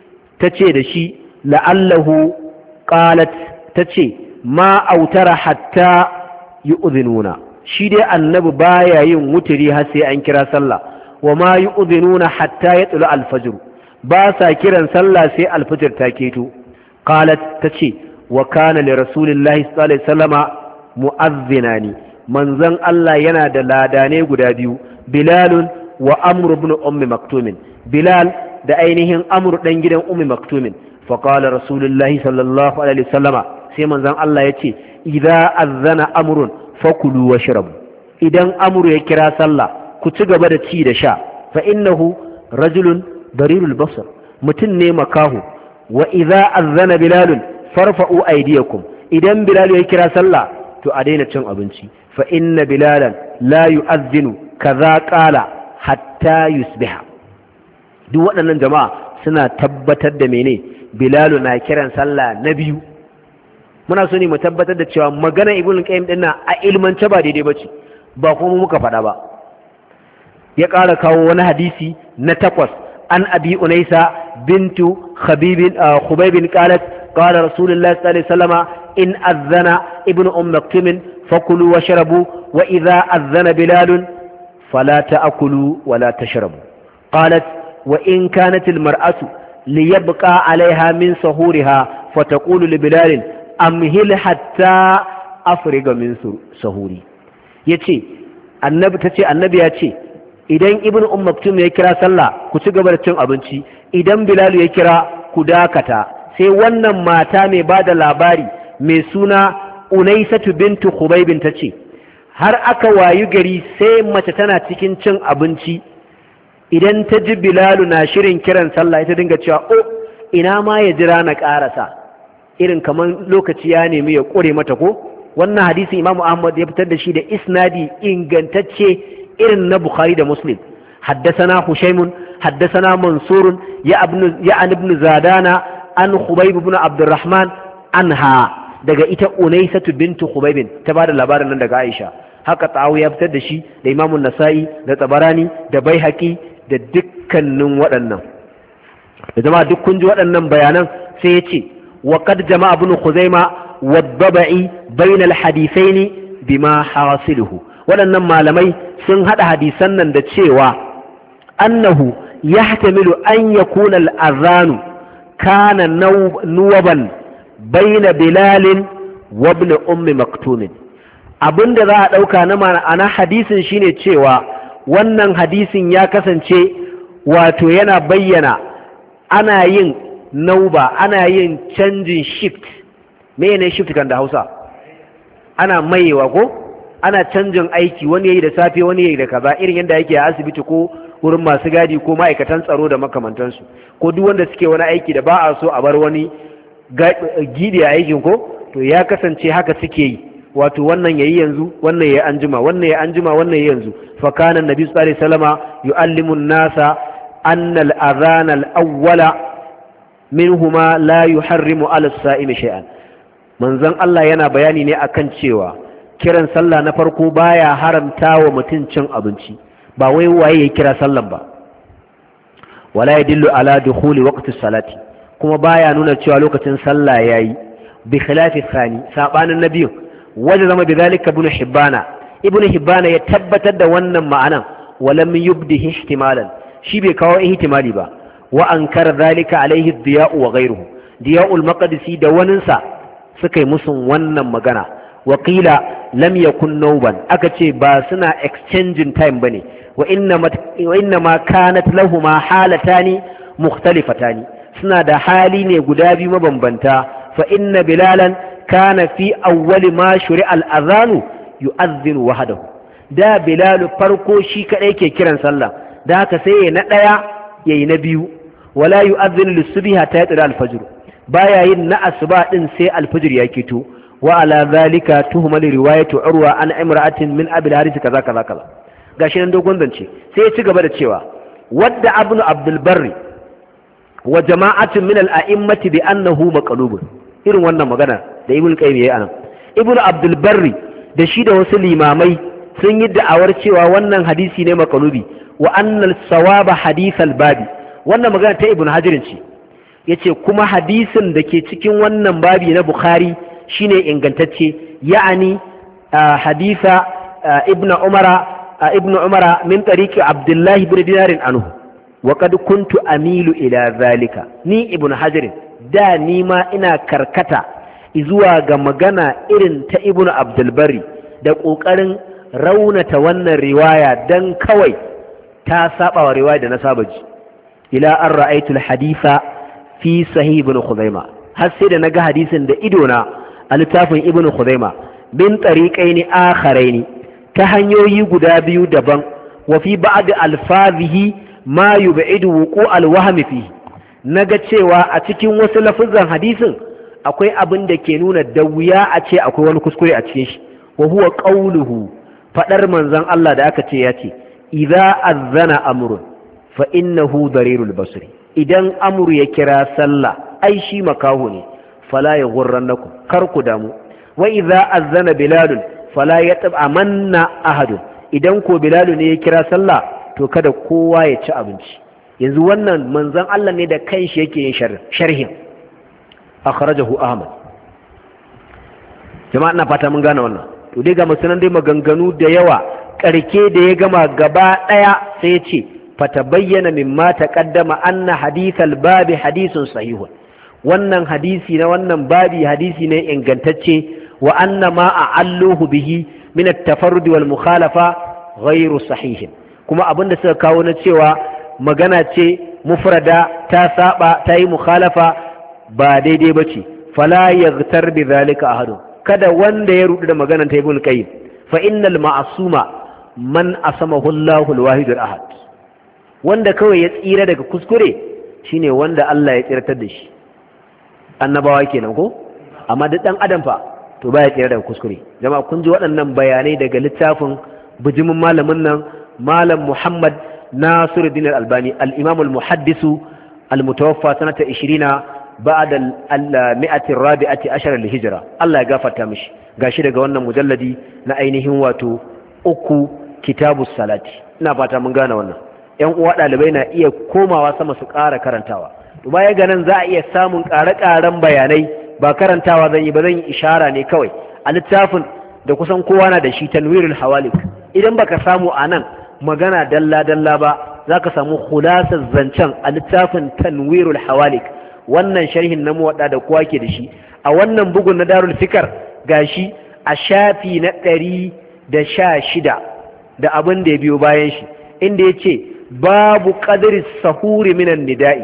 tace da shi la'allahu qalat tace ma autara hatta yu'dhinuna shi dai annabi baya yin wutiri har sai an kira sallah wa ma yu'dhinuna hatta yatlu al-fajr ba sa kiran sallah sai al-fajr ta keto qalat tace wa kana li rasulillahi sallallahu alaihi wasallama mu'adhdhinani manzon Allah yana da ladane guda biyu bilalun wa amr ibn ummi maktumin bilal da ainihin amr dan gidan ummi maktumin fa qala rasulullahi sallallahu alaihi wasallama sai manzon Allah yace idza azana amrun fakulu washrabu idan amru ya kira sallah ku ci gaba da ci da sha fa innahu rajulun darirul basar mutun ne makahu wa idza azana bilalun farfa'u aydiyakum idan bilal ya kira sallah to a daina cin abinci fa inna bilalan la yu'adhdhinu kaza qala hatta yusbiha duk waɗannan jama'a suna tabbatar da mene bilalu na kiran sallah na biyu muna so ne mu tabbatar da cewa magana ibn qayyim din nan a ilmance ba daidai bace ba kuma muka faɗa ba ya ƙara kawo wani hadisi na takwas an abi unaysa bintu khabib khubayb qalat qala rasulullah sallallahu alaihi wasallam in adhana ibnu umm maktum fakulu washrabu wa idha adhana bilal fala ta'kulu wala tashrabu qalat wa in kanat almar'atu liyabqa 'alayha min sahuriha fataqulu li bilal amhil hatta afriga min sahuri yace annabi tace annabi ya ce idan ibnu umm maktum ya kira sallah ku ci gaba da cin abinci idan bilal ya kira ku dakata sai wannan mata mai bada labari mai suna unaisatu bintu khubayb tace har aka wayu gari sai mace tana cikin cin abinci idan ta ji bilalu na shirin kiran sallah ita dinga cewa oh ina ma ya jira na karasa irin kaman lokaci ya nemi ya kore mata ko wannan hadisi imamu ahmad ya fitar da shi da isnadi ingantacce irin na bukhari da muslim haddathana hushaymun haddathana mansurun ya ibn ya ibn zadana an khubayb ibn abdurrahman anha daga ita unaisatu bintu khubayb ta bada labarin nan daga aisha haka tawu ya fitar da shi da imamu nasa'i da tabarani da baihaqi da dukkanin waɗannan da jama'a duk kun ji waɗannan bayanan sai ya ce wa qad jama'a ibn khuzaima wa dabai bayna al-hadithain bima hasiluhu waɗannan malamai sun hada hadisan nan da cewa annahu yahtamilu an yakuna al-adhanu kana nuwaban bayna bilal wa ibn ummi maktum abinda za a dauka na ma'ana hadisin shine cewa wannan hadisin ya kasance wato yana bayyana ana yin nauba ana yin canjin shift mene shift kan da Hausa ana maiwa ko ana canjin aiki wani yayi da safe wani yayi da kaza irin yanda yake a asibiti ko wurin masu gadi ko ma'aikatan tsaro da makamantansu ko duk wanda suke wani aiki da ba a so a bar wani gidi a aikin ko to ya kasance haka suke yi wato wannan yayi yanzu wannan yayi anjima wannan yayi anjima wannan yayi yanzu fa kana annabi sallallahu alaihi wasallama yu'allimu an-nasa anna al-adhan al-awwala minhuma la yuharrimu 'ala as-sa'imi shay'an manzon Allah yana bayani ne akan cewa kiran sallah na farko baya haramtawa mutun cin abinci ba wai waye ya kira sallan ba wala yadullu ala dukhuli waqti as-salati kuma baya nuna cewa lokacin sallah yayi bi khilafi thani sabanin nabiyu wajen zama da zalika ibn hibbana ibn hibbana ya tabbatar da wannan ma'anan walam yubdihi ihtimalan shi bai kawo ihtimali ba wa ankara zalika alaihi diya'u wa ghayruhu diya'u al-maqdisi da waninsa suka yi musun wannan magana wa qila lam yakun nawban aka ce ba suna exchanging time bane wa inna wa inna ma kanat lahumu halatani mukhtalifatani suna da hali ne guda biyu mabambanta fa inna bilalan kana fi awwali ma shuri'a al-adhanu yu'adhdhinu wahdahu da bilal farko shi kadai ke kiran sallah da haka sai ya na daya yayi na biyu wala yu'adhdhinu lis-subhi hatta yatla al-fajr baya yin na asuba din sai al-fajr ya kito wa ala zalika tuhmal riwayatu urwa an imra'atin min abi al-harith kaza kaza kaza gashi nan dogon zance sai ya ci gaba da cewa wadda ibn abdul barri wa jama'atun min al-a'immati bi annahu maqlubun irin wannan magana da ibn qayyim yayi anan ibn abdul barri da shi da wasu limamai sun yi da'awar cewa wannan hadisi ne maqlubi wa annal sawaba hadith al-babi wannan magana ta ibn hajar ce yace kuma hadisin da ke cikin wannan babi na bukhari shine ingantacce ya'ani haditha ibn umara ibn umara min tariqi abdullah ibn dinar anhu wa qad kuntu amilu ila zalika ni ibn hajar da ni ma ina karkata zuwa ga magana irin ta ibn abdul bari da kokarin raunata wannan riwaya dan kawai ta saba wa riwaya da na saba ji ila an ra'aytu al-haditha fi sahih ibn khuzaimah har sai da naga hadisin da ido na a littafin ibn khuzaimah bin tariqaini akharaini ta hanyoyi guda biyu daban wa fi ba'd alfazihi ma yub'idu wuqu' al-wahm fihi naga cewa a cikin wasu lafuzan hadisin akwai abin da ke nuna da wuya a ce akwai wani kuskure a cikin shi wa huwa qawluhu fadar manzon Allah da aka ce ya ce idza azana amrun fa innahu darirul basri idan amru ya kira sallah ai shi makaho ne fala yaghurrannakum kar ku damu wa idza azana bilal fala yatab amanna ahad idan ko bilal ne ya kira sallah to kada kowa ya ci abinci yanzu wannan manzon Allah ne da kanshi yake yin sharhin akhrajahu Ahmad. Jama'a ina fata mun gane wannan. To dai ga musunan dai maganganu da yawa, karke da ya gama gaba daya sai ya ce fatabayyana mimma taqaddama anna hadithal babi hadithun sahihun. Wannan hadisi na wannan babi hadisi ne ingantacce, wa anna ma a'alluhu bihi min at-tafarrud wal mukhalafa ghayru sahih. Kuma abinda suka kawo na cewa magana ce mufrada ta saba ta yi mukhalafa ba daidai bace, fala yaghtar bi zalika ahadun. Kada wanda ya rudu da maganar ta Ibn Qayyim, fa innal ma'suma man asamahu Allahu al-wahid al-ahad. Wanda kawai ya tsira daga kuskure shine wanda Allah ya tsiratar da shi. Annabawa kenan ko? Amma duk dan adam fa to baya tsira daga kuskure. Jama'a kun ji waɗannan bayanai daga littafin bijimin malamin nan Malam Muhammad Nasiruddin Al-Albani, al-Imam al-Muhaddis al-mutawaffa sanata ishirin ba'da al-mi'ati ar-rabi'ati ashara lil-hijra. Allah ya gafarta mishi. Gashi daga wannan mujalladi na ainihin wato uku Kitabus Salati. Ina fata mun gane wannan. Ƴan uwa ɗalibai na iya komawa sama su ƙara karantawa. To baya ga nan za a iya samun ƙare-ƙaren bayanai, ba karantawa zan yi ba, zan yi ishara ne kawai a littafin da kusan kowa na da shi, Tanwirul Hawalik. Idan baka samu a nan magana dalla-dalla ba, za ka samu khulasar zancen a littafin Tanwirul Hawalik, wannan sharhin na muwaɗa da kowa ke da shi. A wannan bugun na Darul Fikar gashi a shafi na ɗari da sha shida da abin da ya biyo bayan shi, inda ya ce babu qadri sahuri minan nida'i.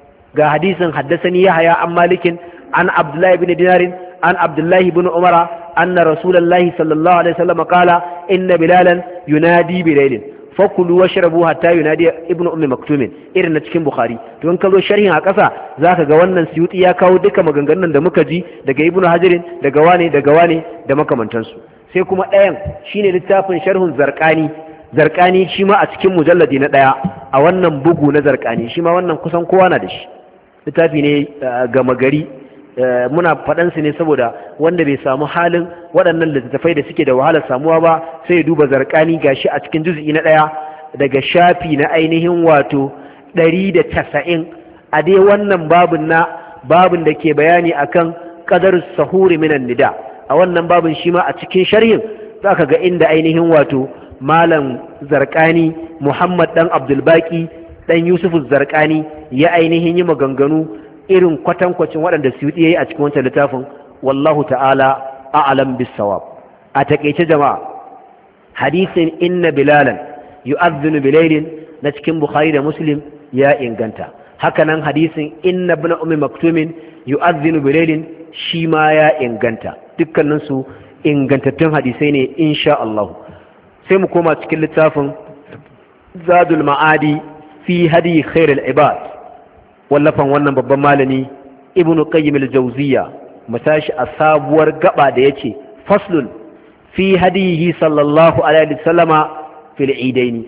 Ga hadisin haddasani Yahya an Malikin an Abdullahi ibn Dinarin an Abdullahi ibn Umara anna Rasulullahi sallallahu alaihi wasallam qala inna Bilalan yunadi bilailin fakulu washrabu hatta yunadi ibn Ummi Maktum, irin na cikin Bukhari. To in ka zo sharhin a ƙasa zaka ga wannan Suyuti ya kawo duka maganganun da muka ji daga Ibn Hajarin, daga wane daga wane da makamantansu. Sai kuma ɗayan shine littafin sharhun Zarqani. Zarqani shi ma a cikin mujalladi na ɗaya a wannan bugu na Zarqani, shi ma wannan kusan kowa na da shi. Littafi ne gama gari, muna faɗansu ne saboda wanda bai samu halin waɗannan littattafai da suke da wahalar samuwa ba sai ya duba Zarqani gashi a cikin juz'i na ɗaya daga shafi na ainihin wato ɗari da casa'in a dai wannan babin na babin da ke bayani akan qadar sahuri minan nida. A wannan babin shi ma a cikin sharhin zaka ga inda ainihin wato Malam Zarqani Muhammad dan Abdul Baqi dan Yusuf Zarqani ya ainihin yi maganganu irin kwatankwacin waɗanda Suyuti yayi a cikin wancan littafin. Wallahu ta'ala a'lam bis-sawab. A takeice jama'a, hadisin inna bilalan yu'adhdhinu bilailin na cikin Bukhari da Muslim ya inganta. Haka nan hadisin inna ibn Ummi Maktum yu'adhdhinu bilailin shi ma ya inganta. Dukkanin su ingantattun hadisai ne insha Allah. Sai mu koma cikin littafin Zadul Ma'adi fi hadi khairul ibad, wallafan wannan babban malami Ibn Qayyim al-Jawziyya. Matashi a sabuwar gaba da yace faslun fi hadihi sallallahu alaihi wasallama fil idaini.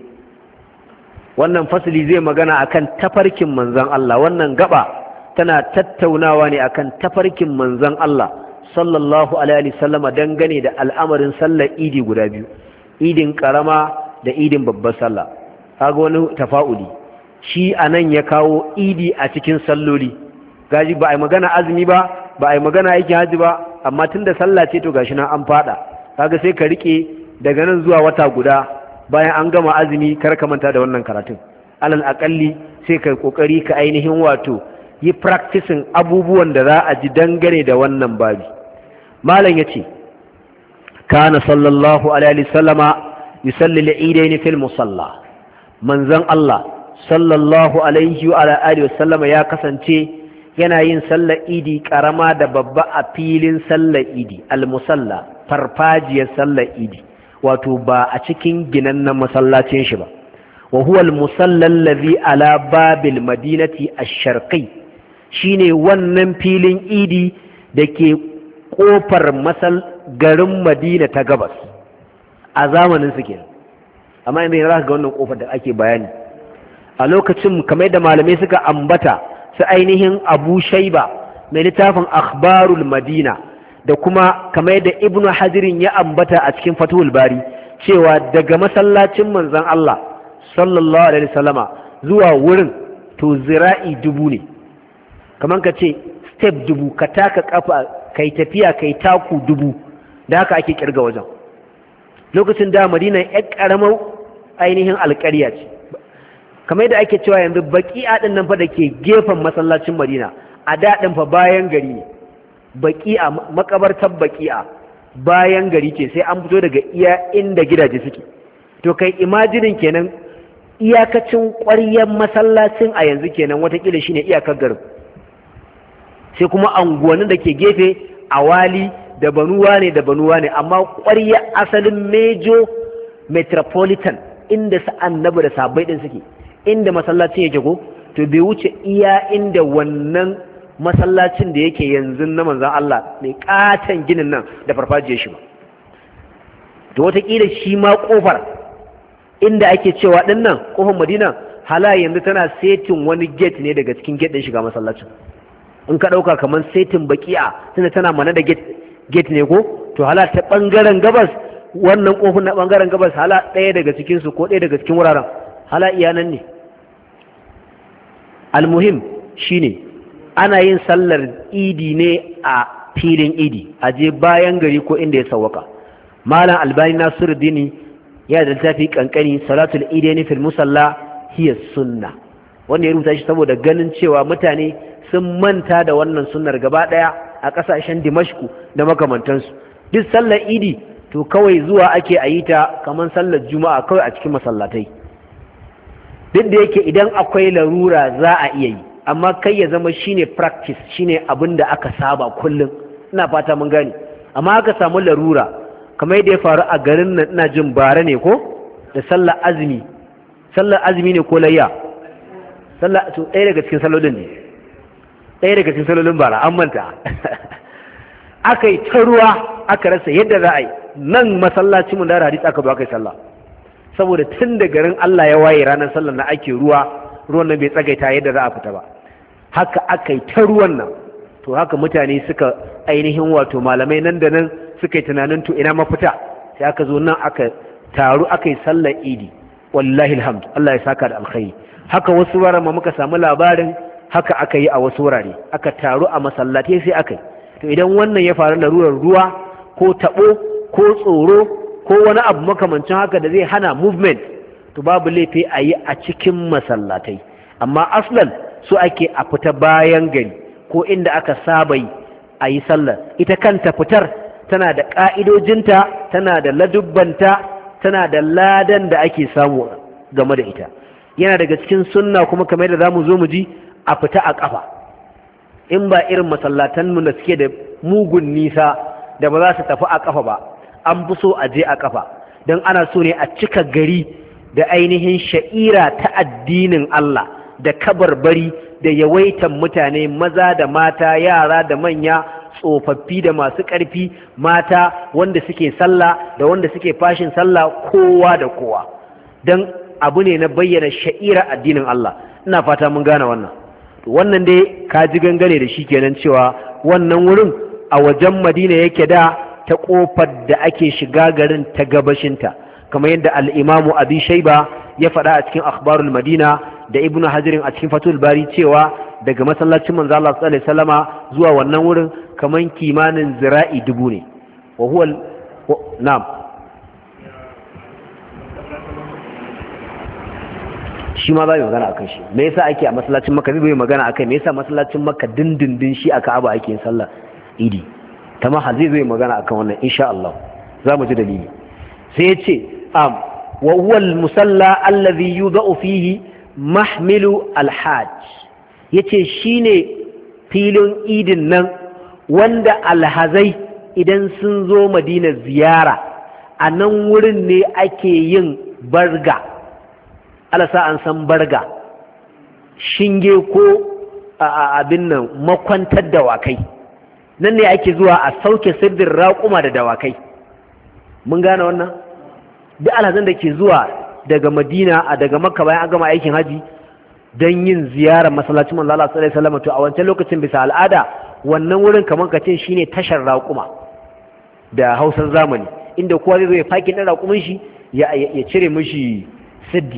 Wannan fasli zai magana akan tafarkin manzon Allah. Wannan gaba tana tattaunawa ne akan tafarkin manzon Allah sallallahu alaihi wasallama dangane da al'amarin sallar idi guda biyu, idin karama da idin babbar sallah. Kaga wani tafa'uli, shi anan ya kawo idi a cikin salloli. Gaji ba a yi magana azumi ba, ba a yi magana aikin haji ba, amma tun da sallah ce to gashi nan an fada. Kaga sai ka rike daga nan zuwa wata guda bayan an gama azumi, kar ka manta da wannan karatun. Alal akalli sai ka kokari ka ainihin wato yi practicing abubuwan da za a ji dangane da wannan babi. Malam yace kana sallallahu alaihi wasallama yusalli al-eidain fil musalla. Manzon Allah sallallahu alaihi wa alihi wasallama ya kasance yana yin sallar idi karama da babba a filin sallar idi, al-musalla, farfajiyar sallar idi, wato ba a cikin ginannen masallacin shi ba. Wa huwa al-musalla allazi ala babil madinati ash-sharqi, shine wannan filin idi dake kofar masal garin Madina ta gabas a zamanin su kenan. Amma yanzu za ka ga wannan kofar da ake bayani a lokacin, kamar da malamai suka ambata su ainihin Abu Shaiba mai littafin Akhbarul Madina, da kuma kamar da Ibn Hajirin ya ambata a cikin Fathul Bari, cewa daga masallacin manzon Allah sallallahu alaihi wasallama zuwa wurin to zira'i dubu ne, kamar ka ce step dubu, ka taka kafa kai tafiya kai taku dubu, da haka ake kirga wajen. Lokacin da Madina ya karamar ainihin alƙarya ce, kamar yadda ake cewa yanzu baqi'a din nan fa da ke gefen masallacin Madina a daɗin fa bayan gari ne. Baqi'a, makabartar baqi'a bayan gari ce, sai an fito daga iya inda gidaje suke. To kai imajinin kenan iyakacin ƙwaryar masallacin a yanzu kenan watakila shine iyakar garin, sai kuma anguwannin da ke gefe awali da banuwa ne da banuwa ne, amma ƙwaryar asalin mejo metropolitan inda su annabi da sahabbai din suke, inda masallacin yake ko to bai wuce iya inda wannan masallacin da yake yanzu na manzon Allah mai katan ginin nan da farfajiyar shi ba. To watakila shi ma kofar inda ake cewa din nan kofar Madina hala yanzu tana setin wani gate ne daga cikin gate din shiga masallacin. In ka dauka kaman setin baqi'a tunda tana mana da gate gate ne ko to hala ta bangaren gabas wannan kofar na bangaren gabas hala daya daga cikin su ko daya daga cikin wuraren hala iyanan ne. Almuhim shine ana yin sallar idi ne a filin idi, a je bayan gari ko inda ya sawwaka. Malam Albani Nasiruddin ya da littafi kankani salatul idaini fil musalla hiya sunna, wanda ya rubuta shi saboda ganin cewa mutane sun manta da wannan sunnar gaba daya a kasashen Dimashku da makamantansu. Duk sallar idi to kawai zuwa ake a yi ta kamar sallar juma'a kawai a cikin masallatai, duk da yake idan akwai larura za a iya yi, amma kai ya zama shine practice, shine abin da aka saba kullum. Ina fata mun gane. Amma aka samu larura kamar yadda ya faru a garin nan, ina jin bara ne ko da sallar azumi, sallar azumi ne ko layya, sallar to ɗaya daga cikin sallolin ne, ɗaya daga cikin sallolin bara an manta aka yi ta ruwa aka rasa yadda za a yi. Nan masallacin mu da hadisi aka ba kai sallah, saboda tun da garin Allah ya waye ranar sallar na ake ruwa, ruwan nan bai tsagaita yadda za a fita ba. Haka aka yi ta ruwan nan, to haka mutane suka ainihin wato malamai nan da nan suka yi tunanin to ina mafita, sai aka zo nan aka taru aka yi sallar idi, wallahi alhamdu, Allah ya saka da alkhairi. Haka wasu wuraren ma muka samu labarin haka aka yi a wasu wurare, aka taru a masallatai sai aka yi. To idan wannan ya faru larurar ruwa ko tabo ko tsoro ko wani abu makamancin haka da zai hana movement, to babu laifi a yi a cikin masallatai. Amma aslan su ake a fita bayan gari ko inda aka saba yi a yi sallar. Ita kanta fitar tana da ƙa'idojinta, tana da ladubbanta, tana da ladan da ake samu game da ita. Yana daga cikin sunna kuma kamar da za mu zo mu ji, a fita a ƙafa, in ba irin masallatanmu da suke da mugun nisa da ba za su tafi a ƙafa ba, an fi so a je a ƙafa, don ana so ne a cika gari da ainihin sha'ira ta addinin Allah da kabarbari da yawaitan mutane, maza da mata, yara da manya, tsofaffi da masu ƙarfi, mata wanda suke sallah da wanda suke fashin sallah, kowa da kowa, don abu ne na bayyana sha'ira addinin Allah. Ina fata mun gane wannan. Wannan dai ka ji gangane da shi kenan cewa wannan wurin a wajen Madina yake da, ta kofar da ake shiga garin ta gabashinta, kamar yadda al-Imamu Abi Shayba ya faɗa a cikin Akhbarul Madina da Ibn Hajar a cikin Fathul Bari cewa daga masallacin manzo Allah sallallahu alaihi wasallama zuwa wannan wurin kaman kimanin zira'i dubu ne. Wa huwa na'am, shi ma za mu magana akan shi. Me yasa ake a masallacin Makka? Zai magana akai me yasa masallacin Makka dindindin shi aka aba ake yin sallah idi. Tamam, zai zai magana akan wannan insha Allah. Za mu ji dalili. Sai ya ce am wa huwa al-musalla alladhi yudau fihi mahmilu al-hajj. Yace shine filin idin nan wanda alhazai idan sun zo Madina ziyara, a nan wurin ne ake yin barga. Alasa an san barga, shinge ko abin nan makwantar dawakai, nan ne ake zuwa a sauke sirdin raƙuma da dawakai. Mun gane wannan? Duk alhazan da ke zuwa daga Madina a daga Makka bayan an gama aikin haji don yin ziyarar masallacin manzo Allah sallallahu alaihi wasallam, to a wancan lokacin bisa al'ada wannan wurin kamar ka ce shine tashar raƙuma da Hausar zamani, inda kowa zai zo ya fakin ɗin raƙumin shi ya cire mishi siddi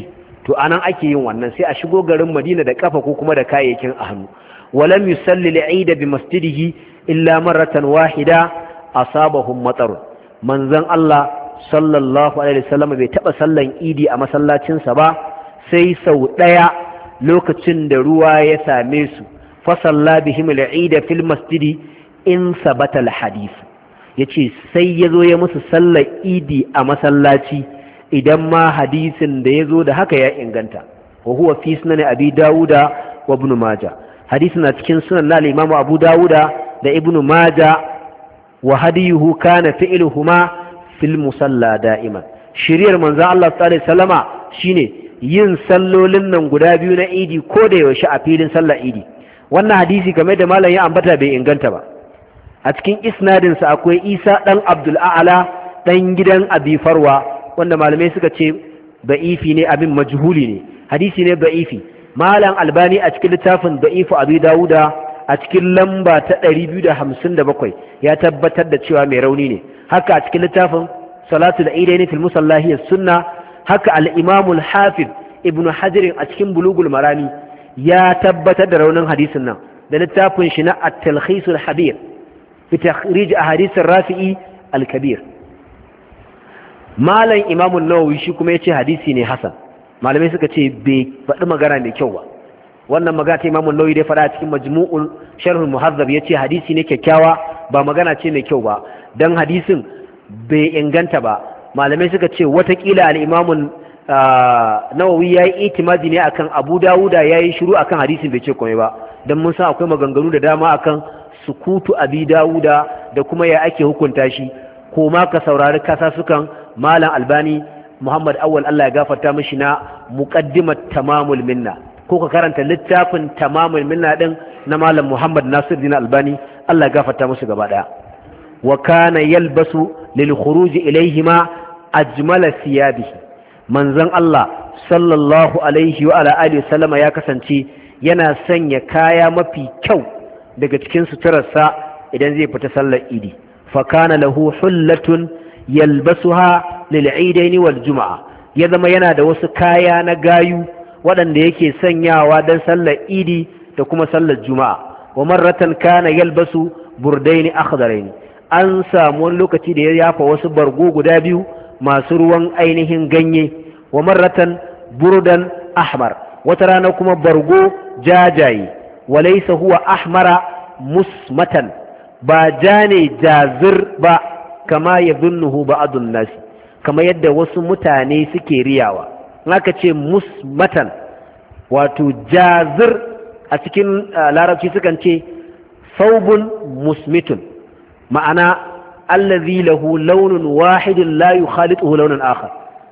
to anan ake yin wannan sai a shigo garin Madina da kafa ko kuma da kayayyakin a hannu walam yusalli al-eid bi masjidihi illa marratan wahida asabahum matar manzon Allah sallallahu alaihi wasallam bai taba sallan idi a masallacin sa ba sai sau daya lokacin da ruwa ya same su fa salla bihim al-eid fil masjidi in sabata al-hadith yace sai yazo ya musu sallar idi a masallaci idan ma hadisin da ya zo da haka ya inganta wa huwa fi sunan abi dawuda wa ibn majah hadisin na cikin sunan na imam abu dawuda da ibn majah wa hadiyuhu kana fi'luhuma fil musalla da'iman shiriyar manzon Allah sallallahu alaihi wasallama shine yin sallolin nan guda biyu na idi ko da yaushe a filin sallar idi wannan hadisi game da malam ya ambata bai inganta ba a cikin isnadin sa akwai Isa dan Abdul A'la dan gidan Abi Farwa wanda malamai suka ce da'ifi ne abin majhuli ne hadisi ne da'ifi malam albani a cikin littafin da'ifu abi dawuda a cikin lamba ta ɗari biyu da hamsin da bakwai ya tabbatar da cewa mai rauni ne haka a cikin littafin salatul idaini fil musallahi sunna haka al-imam al-hafiz ibnu hajar a cikin bulugul marami ya tabbatar da raunin hadisin nan da littafin shi na at-talkhis al-habir fi takhrij ahadith ar-rafi'i al-kabir malam imamun nawawi shi kuma ya ce hadisi ne hasan malamai suka ce bai faɗi magana mai kyau ba wannan magana ta imamun nawawi dai faɗa a cikin majmu'ul sharhul muhazzab ya ce hadisi ne kyakkyawa ba magana ce mai kyau ba dan hadisin bai inganta ba malamai suka ce watakila al-imamun nawawi ya yi itimadi ne akan abu dawuda ya yi shiru akan hadisin bai ce komai ba dan mun san akwai maganganu da dama akan sukutu abi dawuda da kuma ya ake hukunta shi ko ma ka saurari kasa sukan malam albani muhammad awwal Allah ya gafarta mishi na muqaddimat tamamul minna ko ka karanta littafin tamamul minna din na malam muhammad nasiruddin albani Allah ya gafarta musu gaba daya wa kana yalbasu lil khuruj ilayhima ajmala thiyabihi manzon Allah sallallahu alaihi wa ala alihi wasallama ya kasance yana sanya kaya mafi kyau daga cikin suturarsa idan zai fita sallar idi fa kana lahu hullatun yalbasuha lil'idaini wal juma'a ya zama yana da wasu kaya na gayu waɗanda yake sanyawa don sallar idi da kuma sallar juma'a wa marratan kana yalbasu burdaini akhdaraini an samu wani lokaci da ya yafa wasu bargo guda biyu masu ruwan ainihin ganye wa marratan burdan ahmar wata rana kuma bargo jajaye walaysa huwa ahmara musmatan ba jane jazir ba kama yadhunnuhu ba'dun nas kama yadda wasu mutane suke riyawa haka ce musmatan wato jazir a cikin larabci sukan ce saubun musmitun ma'ana allazi lahu launun wahidun la yukhalituhu launin akhar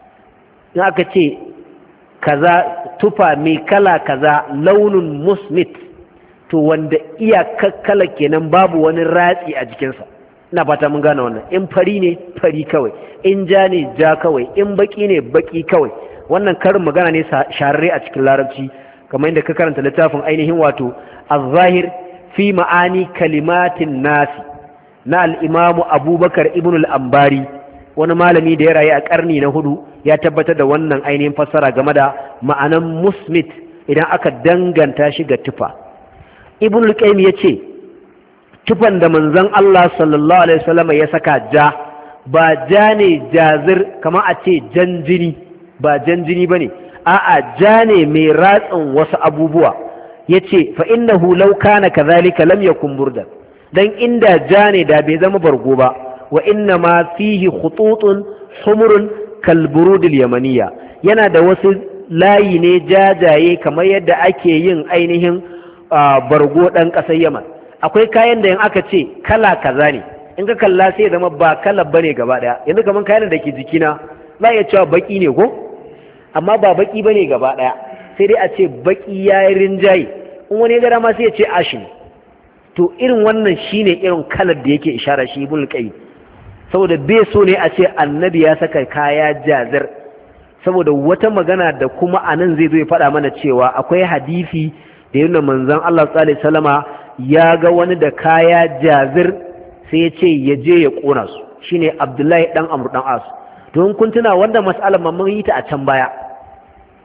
in aka ce kaza tufa mai kala kaza launin musmit to wanda iya kala kenan babu wani ratsi a jikinsa ina fata mun gane wannan in fari ne fari kawai in ja ne ja kawai in baki ne baki kawai wannan karin magana ne shararre a cikin larabci kamar yadda ka karanta littafin ainihin wato az-zahir fi ma'ani kalimatin nasi na al-imamu abubakar ibn al-ambari wani malami da ya rayu a karni na hudu ya tabbatar da wannan ainihin fassara game da ma'anan musmit idan aka danganta shi ga tufa ibn al-qayyim yace tufan da manzon Allah sallallahu alaihi wasallam ya saka ja ba ja ne jazir kamar a ce jan jini ba jan jini bane a'a ja ne mai ratsin wasu abubuwa yace fa innahu law kana kadhalika lam yakun burdan dan inda ja ne da bai zama bargo ba wa inna ma fihi khututun humrun kal burud al yamaniya yana da wasu layi ne jajaye kamar yadda ake yin ainihin bargo dan kasar Yaman akwai kayan da in aka ce kala kaza ne in ka kalla sai zama ba kala bane gaba daya yanzu kaman kayan da ke jikina za iya cewa baki ne ko amma ba baki bane gaba daya sai dai a ce baki yayin rinjaye in wani gara ma sai ya ce ashin to irin wannan shine irin kalar da yake ishara shi ibn qayyim saboda bai so ne a ce annabi ya saka kaya jazir saboda wata magana da kuma anan zai zo ya faɗa mana cewa akwai hadisi da yana manzon Allah sallallahu alaihi wasallama ya ga wani da kaya jazir sai ya ce ya je ya kona su shine Abdullahi dan Amr dan As don kun tuna wanda mas'alar mun yi ta a can baya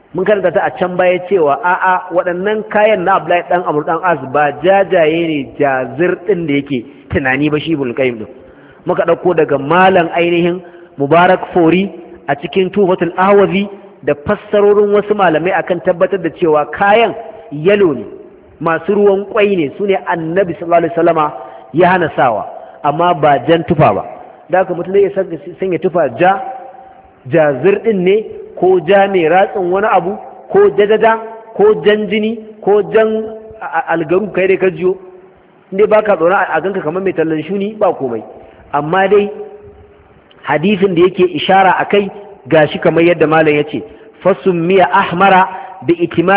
mun karanta ta a can baya cewa a'a waɗannan kayan na Abdullahi dan Amr dan As ba jajaye ne jazir din da yake tunani ba shi Ibn Qayyim din muka dauko daga malam ainihin Mubarak Fori a cikin Tufatul Ahwazi da fassarorin wasu malamai akan tabbatar da cewa kayan yalo ne masu ruwan kwai ne sune Annabi sallallahu alaihi wasallama ya hana sawa amma ba jan tufa ba da haka mutum zai sanya tufa ja jazir din ne ko ja mai ratsin wani abu ko jajaja ko jan jini ko jan algaru kai dai ka jiyo inda ba ka tsoron a ganka kamar mai tallan shuni ba komai amma dai hadisin da yake ishara a kai gashi kamar yadda malam ya ce fasun miya ahmara bi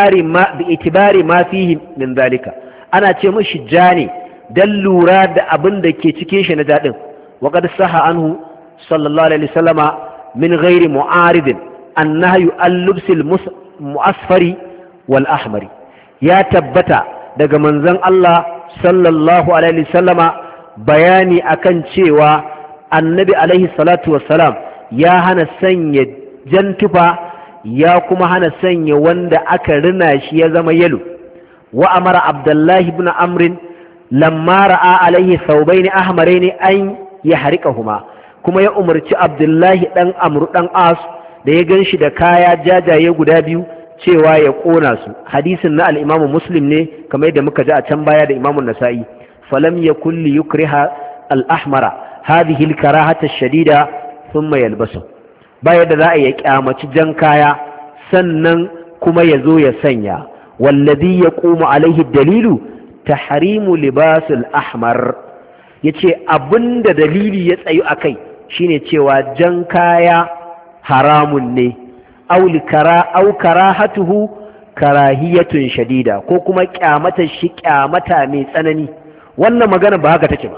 itibari ma fihi min zalika ana ce mashi ja ne don lura da abin da ke cikin shi na daɗin waƙar saha anhu sallallahu alaihi wasallama min ghairi mu'aridin annahyu al-lubsil mu'asfari wal ahmari ya tabbata daga manzon Allah sallallahu alaihi wasallama bayani akan cewa annabi alaihi salatu wassalam ya hana sanya jan tufa ya kuma hana sanya wanda aka rina shi ya zama yalo wa amara abdullahi ibn amr lamma ra'a alaihi thawbayn ahmarayn an yahriqahuma kuma ya umarci abdullahi dan amr dan as da ya ganshi da kaya jajaye guda biyu cewa ya kona su hadisin na al-imamu muslim ne kamar yadda muka ji a can baya da imamu nasa'i falam yakul li yukriha al-ahmara hadhihi al-karahata ash-shadida thumma yalbasu baya da za a yi kyamaci jan kaya sannan kuma ya zo ya sanya wallazi yaqumu alaihi dalilu tahrimu libasul ahmar yace abinda dalili ya tsayu akai shine cewa jan kaya haramun ne aw likara aw karahatuhu karahiyatun shadida ko kuma kyamata shi kyamata mai tsanani wannan magana ba haka take ba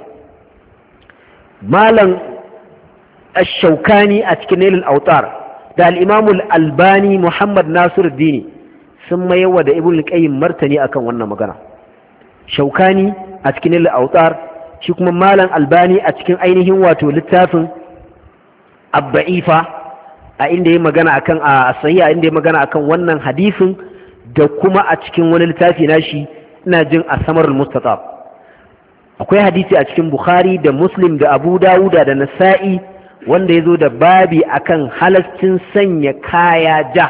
malam ash-shawkani a cikin nailul autar da al-imam al-albani muhammad nasiruddin sun mayawa da ibn qayyim martani akan wannan magana shaukani a cikin nailul autar shi kuma malam albani a cikin ainihin wato littafin abba'ifa a inda ya magana akan a sahiha inda ya magana akan wannan hadisin da kuma a cikin wani littafi nashi ina jin asamarul mustatab akwai hadisi a cikin bukhari da muslim da abu dawuda da nasa'i wanda ya zo da babi akan halascin sanya kaya ja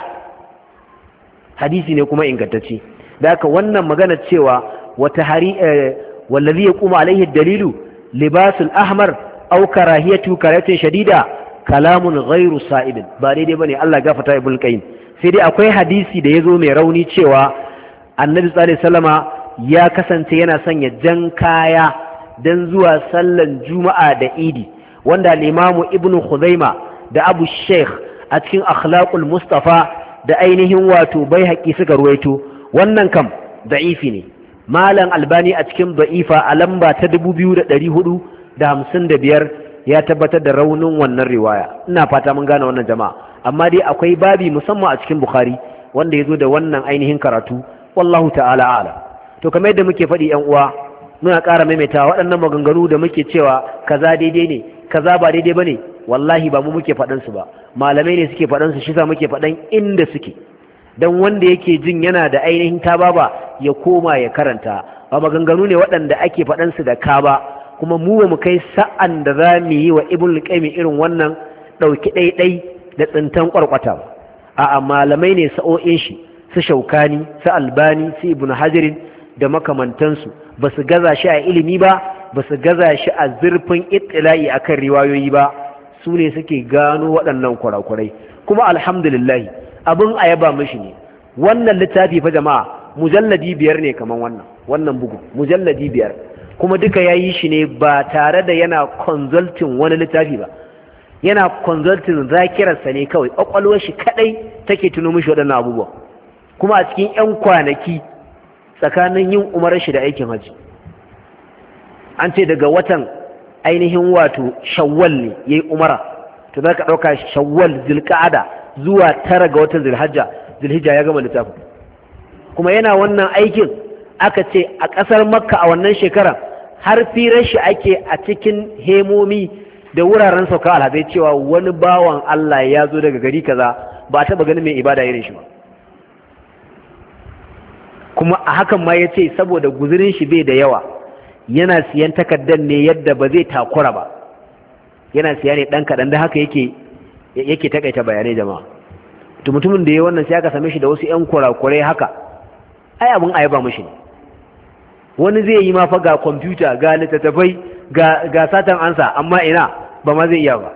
hadisi ne kuma ingantacce da haka wannan magana cewa wata hari wallazi yaqumu alaihi dalilu libasul ahmar aw karahiyatu karatin shadida kalamun ghairu sa'ibin ba daidai bane Allah ya gafarta ibn qayyim sai dai akwai hadisi da yazo mai rauni cewa annabi sallallahu alaihi wasallama ya kasance yana sanya jan kaya dan zuwa sallan juma'a da idi wanda al-imamu ibnu khuzaima da abu sheikh a cikin akhlaqul mustafa da ainihin wato baihaqi suka ruwaito wannan kam da'ifi ne malam albani a cikin da'ifa a lamba ta dubu biyu da ɗari hudu da hamsin da biyar ya tabbatar da raunin wannan riwaya ina fata mun gane wannan jama'a amma dai akwai babi musamman a cikin bukhari wanda ya zo da wannan ainihin karatu wallahu ta'ala a'lam to kamar yadda muke faɗi yan uwa muna ƙara maimaita waɗannan maganganu da muke cewa kaza daidai ne kaza ba daidai bane wallahi ba mu muke faɗan su ba malamai ne suke faɗan su shi sa muke faɗan inda suke dan wanda yake jin yana da ainihin tababa ya koma ya karanta ba maganganu ne waɗanda ake faɗan su da ka ba kuma mu ba mu kai sa'an da za mu yi wa ibn qayyim irin wannan ɗauki ɗaiɗai da tsintan ƙwarƙwata ba a'a malamai ne sa'o'in shi su shaukani su albani su ibn hajarin da makamantansu ba su gaza shi a ilimi ba ba su gaza shi a zurfin ittila'i akan riwayoyi ba su ne suke gano waɗannan kurakurai kuma alhamdulillah abin a yaba mishi ne wannan littafi fa jama'a mujalladi biyar ne kaman wannan wannan bugu mujalladi biyar kuma duka ya yi shi ne ba tare da yana consulting wani littafi ba yana consulting zakirarsa ne kawai ƙwaƙwalwar shi kaɗai take tuno mishi waɗannan abubuwa kuma a cikin 'yan kwanaki tsakanin yin umarar shi da aikin hajji an ce daga watan ainihin wato shawwal ne ya yi umara to za ka ɗauka shawwal zilka'ada zuwa tara ga watan zilhajja zilhijja ya gama littafin kuma yana wannan aikin aka ce a ƙasar makka a wannan shekarar har firar shi ake a cikin hemomi da wuraren sauka alhazai cewa wani bawan Allah ya zo daga gari kaza ba a taɓa ganin mai ibada irin shi ba kuma a hakan ma ya ce saboda guzurin shi bai da yawa yana siyan takardar ne yadda ba zai takura ba, yana siya ne ɗan kaɗan da haka yake yake takaita bayanai jama'a. to mutumin da ya wannan sai aka same shi da wasu ƴan kurakurai haka, ai abin ayaba mushi ne. wani zai yi ma fa ga kwamfuta ga littattafai ga ga satan ansa amma ina ba ma zai iya ba.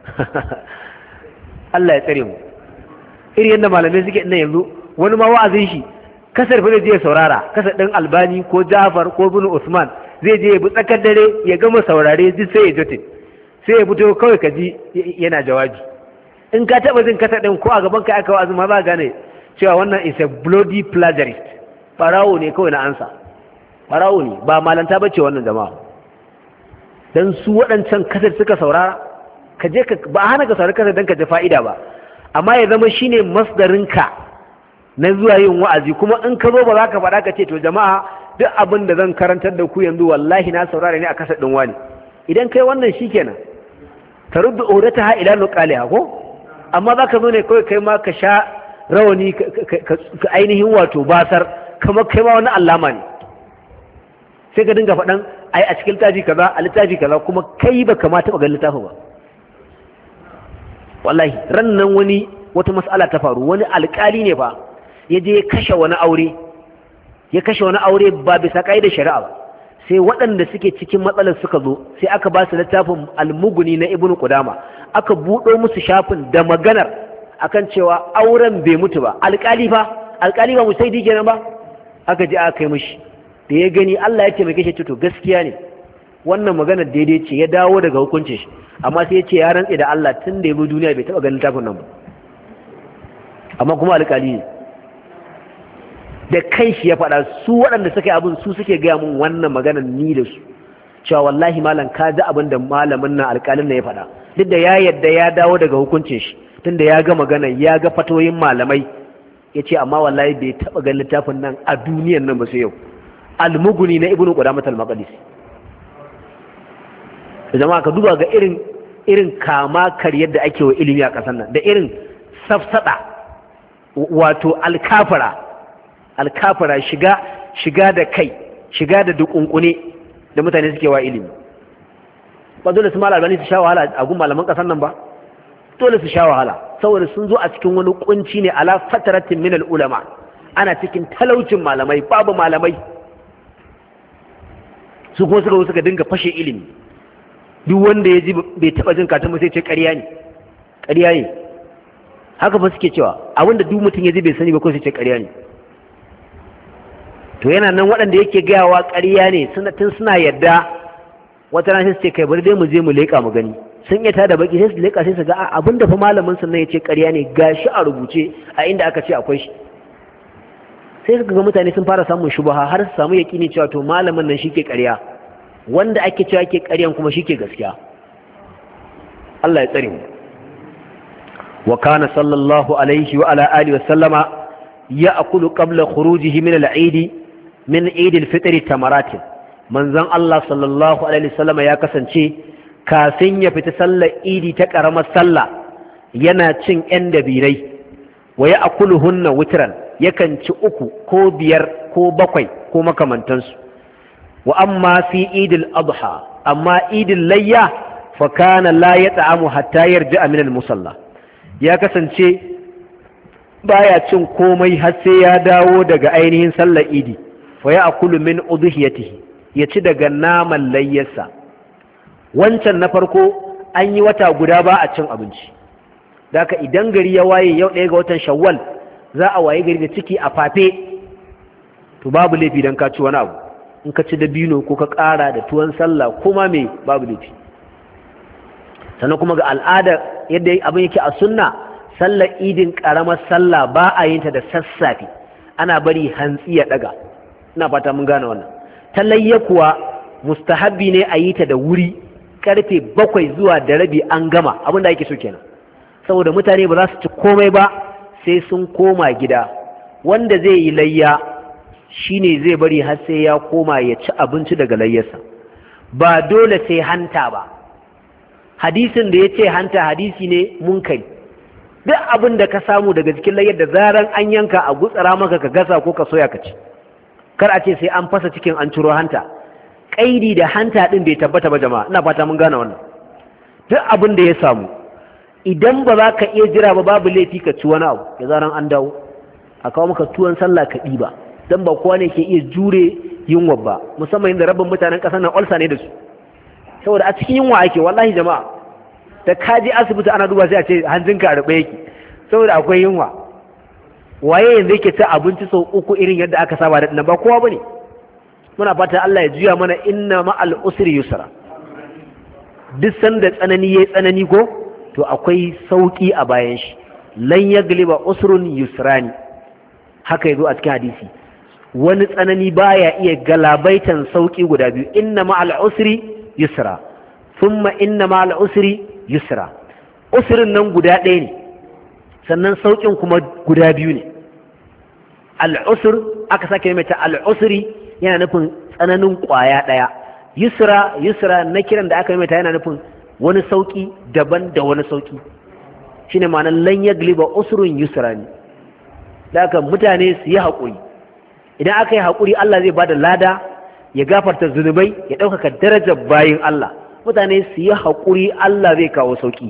Allah ya tsare mu. irin yadda malamai suke ina yanzu wani ma wa'azin shi kasar fa zai je saurara, kasar ɗin Albani ko Jafar ko Ibn Usman zai je ya bi tsakar dare ya gama saurare duk sai ya jote sai ya fito kawai ka ji yana jawabi. in ka taɓa jin kasar ɗin ko a gaban ka aka wa'azin ma ba gane cewa wannan is a bloody plagiarist, barawo ne kawai na ansa, barawo ne ba malanta bace wannan jama'a. dan su waɗancan kasar suka saurara ka je ka ba hana ka saurari kasar dan ka ji fa'ida ba, amma ya zama shine masdarinka na zuwa yin wa'azi. kuma in ka zo ba za ka faɗa ka ce to jama'a duk abin da zan karantar da ku yanzu wallahi na saurara ne a kasar ɗin wani. idan kai wannan shikenan ta rudda urata ha ila nuqaliha ko, amma za ka zo ne kawai kai ma ka sha rawani ka ainihin wato basar kamar kai ma wani allama ne, sai ka dinga faɗan ai a cikin littafi kaza a littafi kaza kuma kai ba kamata ba ga littafin ba. wallahi ran nan wani wata mas'ala ta faru, wani alƙali ne fa ya je ya kashe wani aure ya kashe wani aure ba bisa ƙa'idar shari'a ba, sai waɗanda suke cikin matsalar suka zo sai aka ba su littafin almuguni na ibnu qudama aka buɗo musu shafin da maganar akan cewa auren bai mutu ba. alƙali fa alƙali ba musaidi kenan ba, aka je aka kai mishi da ya gani Allah ya taimake shi to gaskiya ne wannan maganar daidai ce, ya dawo daga hukuncin shi, amma sai ya ce ya rantse da Allah tun da ya bi duniya bai taɓa ganin littafin nan ba, amma kuma alƙali ne da kai shi ya faɗa. su waɗanda suka yi abin su suke gaya mun wannan maganar ni da su cewa wallahi malam ka ji abin da malamin nan alƙalin nan ya faɗa, duk da ya yadda ya dawo daga hukuncin shi tunda ya ga magana ya ga fatoyin malamai, ya ce amma wallahi bai taɓa ganin littafin nan a duniyan nan ba sai yau, almuguni na ibnu qudamah al-maqdisi. jama'a ka duba ga irin irin kama karyar da ake wa ilimi a ƙasar nan da irin safsada wato alkafara alkafara shiga shiga da kai shiga da dukunkune da mutane suke wa ilimi. ba dole su malar bane su sha wahala a gun malaman ƙasar nan ba, dole su sha wahala saboda sun zo a cikin wani kunci ne ala fataratin min ulama, ana cikin talaucin malamai babu malamai, su kuma suka zo suka dinga fashe ilimi. duk wanda ya ji bai taba jin katon sai ce ƙarya ne ƙarya ne haka fa suke cewa abinda duk mutum ya ji bai sani ba ko sai ce ƙarya ne. to yana nan waɗanda yake gayawa ƙarya ne suna tun suna yadda wata rana sai su ce kai bari dai mu je mu leƙa mu gani, sun iya tada baki sai su leƙa sai su ga abinda fa malamin sun nan ya ce ƙarya ne gashi a rubuce a inda aka ce akwai shi, sai suka ga mutane sun fara samun shubaha har su samu yaƙini cewa to malamin nan shi ke ƙarya, wanda ake cewa ke ƙaryan kuma shi ke gaskiya. Allah ya tsare mu. wa kana sallallahu alaihi wa ala alihi wa sallama ya'kulu qabla khurujihi min al-eid min eid al-fitr tamaratin. manzon Allah sallallahu alaihi wa sallama ya kasance kafin ya fita sallar idi ta karamar sallah yana cin ƴan dabirai, wa ya'kuluhunna witran, yakan ci uku ko biyar ko bakwai ko makamantansu. wa amma fi idil adha, amma idil layya fa kana la yat'amu hatta yarji'a min al-musalla, ya kasance baya cin komai har sai ya dawo daga ainihin sallar idi, fa ya'kulu min udhiyatihi, ya ci daga naman layyarsa. wancan na farko an yi wata guda ba a cin abinci, daka idan gari ya waye yau ɗaya ga watan shawwal za a waye gari da ciki a fafe, to babu laifi dan ka ci wani abu, in ka ci dabino ko ka ƙara da tuwon sallah kuma me babu laifi. sannan kuma ga al'ada yadda abin yake a sunna, sallar idin ƙaramar sallah ba a yin ta da sassafe, ana bari hantsi ya ɗaga. ina fata mun gane wannan. talayya kuwa mustahabbi ne a yi ta da wuri, karfe bakwai zuwa da rabi an gama, abin da ake so kenan, saboda mutane ba za su ci komai ba sai sun koma gida. wanda zai yi layya shine zai bari har sai ya koma ya ci abinci daga layyarsa, ba dole sai hanta ba. hadisin da ya ce hanta hadisi ne munkari. duk abin da ka samu daga cikin layyar da zaran an yanka a gutsara maka ka gasa ko ka soya ka ci, kar a ce sai an fasa cikin an ciro hanta. Kaidi da hanta din bai tabbata ba jama'a, ina fata mun gane wannan. Duk abin da ya samu idan ba za ka iya jira ba babu laifi ka ci wani abu da zaran an dawo a kawo maka tuwon sallah ka ɗiba, don ba kowa ne ke iya jure yunwa ba, musamman inda rabin mutanen ƙasar nan olsa ne da su, saboda a cikin yunwa ake wallahi jama'a. Da ka je asibiti ana duba sai a ce hanjinka a ruɓe yake saboda akwai yunwa. Waye yanzu yake ci abinci sau uku irin yadda aka saba da ba kowa bane. Muna fata Allah ya juya mana inna ma'al usri yusra. Duk sanda tsanani yayi tsanani ko to akwai sauki a bayan shi. Lan yagliba usrun yusrani, haka yazo a cikin hadisi. Wani tsanani baya iya galabaitan sauki guda biyu. Inna ma'al usri yusra thumma inna ma'al usri yusra. Usrin nan guda ɗaya ne, sannan saukin kuma guda biyu ne. Al-usr aka sake mai ta al-usri yana nufin tsananin ƙwaya ɗaya. Yusra yusra na kiran da aka yi mata yana nufin wani sauki daban da wani sauki. Shine ma'anar lan yagliba usrun yusra ne. Da haka mutane su yi haƙuri. Idan aka yi haƙuri Allah zai bada lada, ya gafarta zunubai, ya ɗaukaka darajar bayin Allah. Mutane su yi haƙuri Allah zai kawo sauki.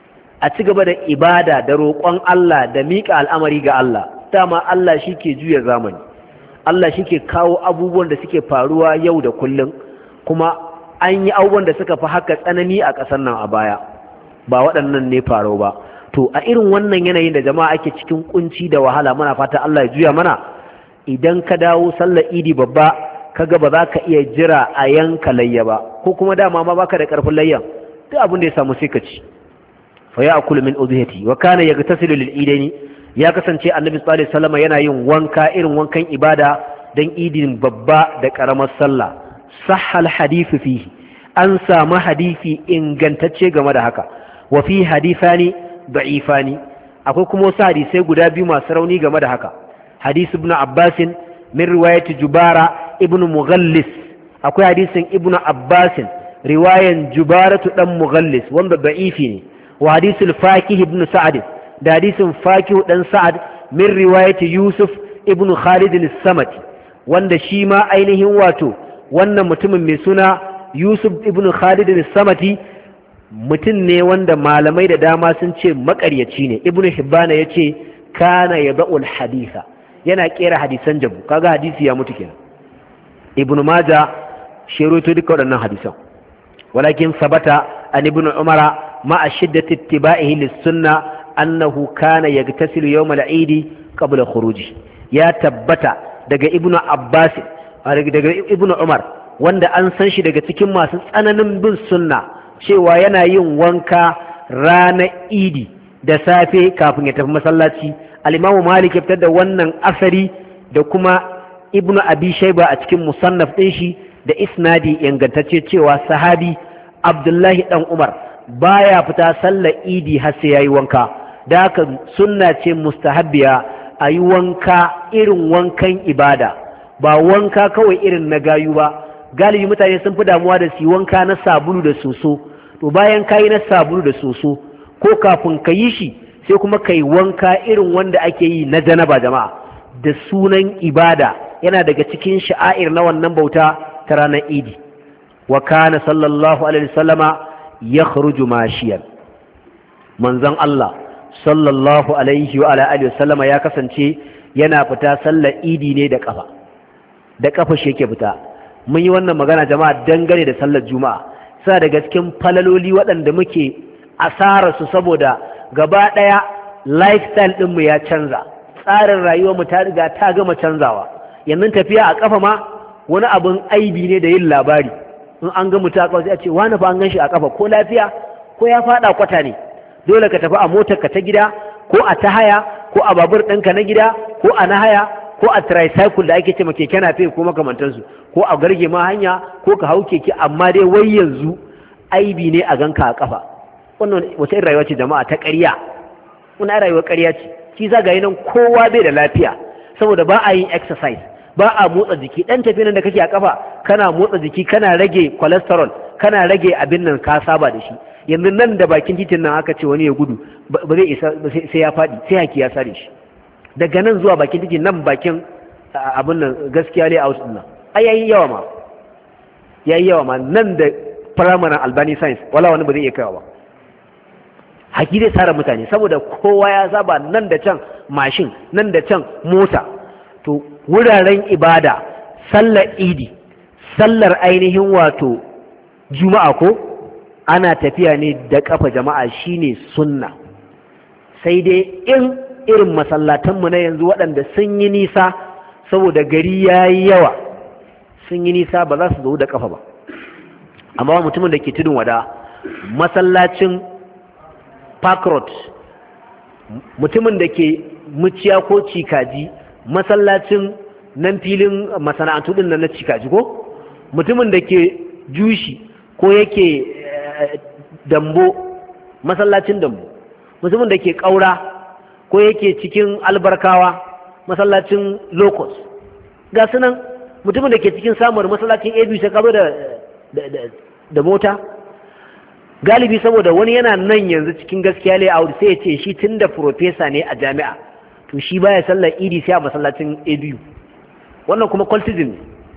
A ci gaba da ibada da roƙon Allah da miƙa al'amari ga Allah. Dama Allah shi ke juya zamani. Allah shi ke kawo abubuwan da suke faruwa yau da kullum, kuma an yi abubuwan da suka fi haka tsanani a ƙasar nan a baya, ba waɗannan ne faru ba. To a irin wannan yanayin da jama'a ake cikin kunci da wahala, muna fata Allah ya juya mana. Idan ka dawo sallar idi babba kaga ba za ka iya jira a yanka layya ba, ko kuma dama ma baka da ƙarfin layyan, duk abin da ya samu sai ka ci. Fa ya'kulu min udhiyati wa kana yagtasilu lil idaini, ya kasance annabi sallallahu alaihi wasallam yana yin wanka irin wankan ibada dan idin babba da karamar sallah. Sahhal hadithu fihi, an samu hadisi ingantacce game da haka. Wa fi hadithani da'ifani, akwai kuma wasu hadisai guda biyu masu rauni game da haka. Hadisi ibn Abbas min riwayati Jubara ibn Mughallis, akwai hadisin ibn Abbas riwayan Jubaratu dan Mughallis wanda da'ifi ne. Wa hadisul Fakih ibn Sa'd, da hadisin Fakih dan Sa'ad min riwayati Yusuf ibn Khalid al-Samati, wanda shi ma ainihin wato wannan mutumin mai suna Yusuf ibn Khalid al-Samati mutum ne wanda malamai da dama sun ce makaryaci ne. Ibn Hibbana yace kana yad'ul haditha, yana kera hadisan jabu, kaga hadisi ya mutu kenan. Ibn Majah sheroto duka waɗannan hadisan. Walakin sabata an Ibn Umara ma'a shiddati ittiba'ihi lis-sunnah annahu kana yagtasilu yawm al-eid qabla khuruji. Ya tabbata daga Ibn Abbas, daga Ibn Umar, wanda an san shi daga cikin masu tsananin bin sunna, cewa yana yin wanka ranar idi da safe kafin ya tafi masallaci. Al-Imam Malik ya fitar da wannan asari da kuma Ibn Abi Shayba a cikin musannaf din shi da isnadi ingantacce cewa sahabi Abdullahi dan Umar baya fita sallar idi har sai yayi wanka. Da haka sunna ce mustahabbiya a yi wanka irin wankan ibada, ba wanka kawai irin na gayu ba. Galibi mutane sun fi damuwa da su wanka na sabulu da soso. To bayan kayi na sabulu da soso, ko kafin ka yi shi sai kuma ka yi wanka irin wanda ake yi na janaba jama'a, da sunan ibada, yana daga cikin sha'air na wannan bauta ta ranar idi. Wa kana sallallahu alaihi wasallama yakhruju mashiyan, manzon Allah sallallahu alaihi wa ala alihi wasallama ya kasance yana fita sallar idi ne da kafa, da kafa shi yake fita. Mun yi wannan magana jama'a dangane da sallar juma'a, sa daga cikin falaloli waɗanda muke asara su saboda gaba ɗaya lifestyle ɗinmu ya canza, tsarin rayuwarmu ta riga ta gama canzawa. Yanzu tafiya a kafa ma wani abin aibi ne da yin labari. In an ga mutum a kafa sai a ce wani fa an gan shi a kafa, ko lafiya ko ya faɗa kwata ne. Dole ka tafi a motar ka ta gida, ko a ta haya, ko a babur ɗinka na gida, ko a na haya, ko a tricycle da ake ce ma keke nafe ko makamantansu, ko a garge ma hanya, ko ka hau keke. Amma dai wai yanzu aibi ne a ganka a kafa. Wannan wata irin rayuwa ce jama'a ta ƙarya, wannan rayuwar ƙarya ce. Shi za ga yi nan kowa bai da lafiya saboda ba a yin exercise, ba a motsa jiki. Dan tafi nan da kake a kafa kana motsa jiki, kana rage cholesterol, kana rage abin nan ka saba da shi. Yanzu nan da bakin titin nan aka ce wani ya gudu ba zai isa, sai ya faɗi, sai haki ya sare shi. Daga nan zuwa bakin titin nan bakin abin nan gaskiya ne a wasu ɗin nan ai yayi yawa ma yayi yawa ma nan da primary albani science wala wani ba zai iya kaiwa ba haki zai tsara mutane saboda kowa ya saba nan da can mashin nan da can mota to wuraren ibada sallar idi sallar ainihin wato juma'a ko ana tafiya ne da kafa jama'a shine sunna sai dai in irin masallatanmu na yanzu waɗanda sun yi nisa saboda gari ya yi yawa sun yi nisa ba za su zo da kafa ba amma mutumin da ke tudun wada masallacin park road mutumin da ke muciya ko cikaji masallacin nan filin masana'antu din nan na cikaji ko mutumin da ke jushi ko yake dambo masallacin dambo mutumin da ke kaura ko yake cikin albarkawa masallacin locust ga sunan mutumin da ke cikin samun masallacin abu sai ka zo da da mota galibi saboda wani yana nan yanzu cikin gaskiya layout sai ya ce shi tun da profesa ne a jami'a to shi baya sallar idi sai a masallacin abu wannan kuma cultism ne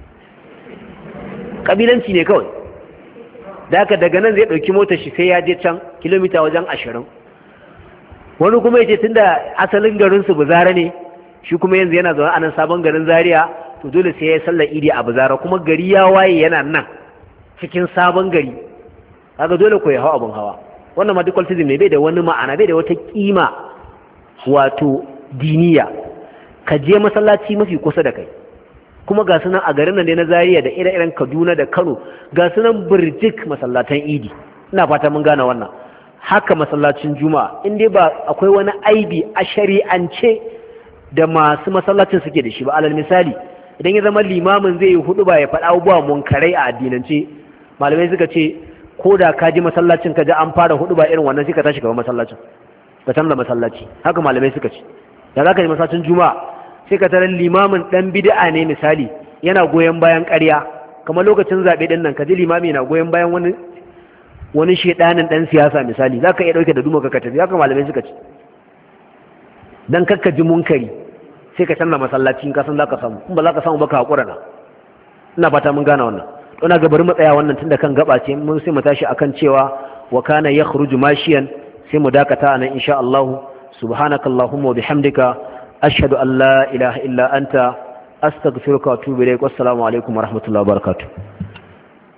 kabilanci ne kawai da haka daga nan zai ɗauki motar shi sai ya je can kilomita wajen ashirin wani kuma ya ce tun da asalin garinsu buzara ne shi kuma yanzu yana zaune a nan sabon garin zaria to dole sai ya sallar idi a buzara kuma gari ya waye yana nan cikin sabon gari kaga dole ko ya hawa abun hawa wannan ma duk cultism ne bai da wani ma'ana bai da wata kima wato diniya ka je masallaci mafi kusa da kai kuma ga sunan a garin nan ne na Zaria da ire-iren Kaduna da Kano ga sunan burjik masallatan idi ina fata mun gane wannan haka masallacin juma'a in dai ba akwai wani aibi a shari'ance da masu masallacin suke da shi ba alal misali idan ya zama limamin zai yi hudu ba ya faɗa abubuwa munkarai a addinance malamai suka ce ko da ka ji masallacin ka ji an fara hudu ba irin wannan sai ka tashi gaba masallacin ka canza masallaci haka malamai suka ce da za ka ji masallacin juma'a sai ka tarar limamin dan bid'a ne misali yana goyon bayan ƙarya kamar lokacin zaɓe ɗin nan ka ji limami na goyon bayan wani wani shedanin dan siyasa misali za ka iya ɗauke da duma ka tafi haka malamai suka ce dan kakka ji munkari sai ka canza masallaci ka san za ka samu in ba za ka samu ba ka haƙura na ina fata mun gane wannan ina ga bari mu tsaya wannan tunda kan gaba ce mun sai mu tashi akan cewa wa kana yakhruju mashiyan sai mu dakata nan insha Allah subhanakallahumma wa bihamdika ashhadu an la ilaha illa anta astaghfiruka wa atubu ilaik wassalamu alaikum wa rahmatullahi wa barakatuh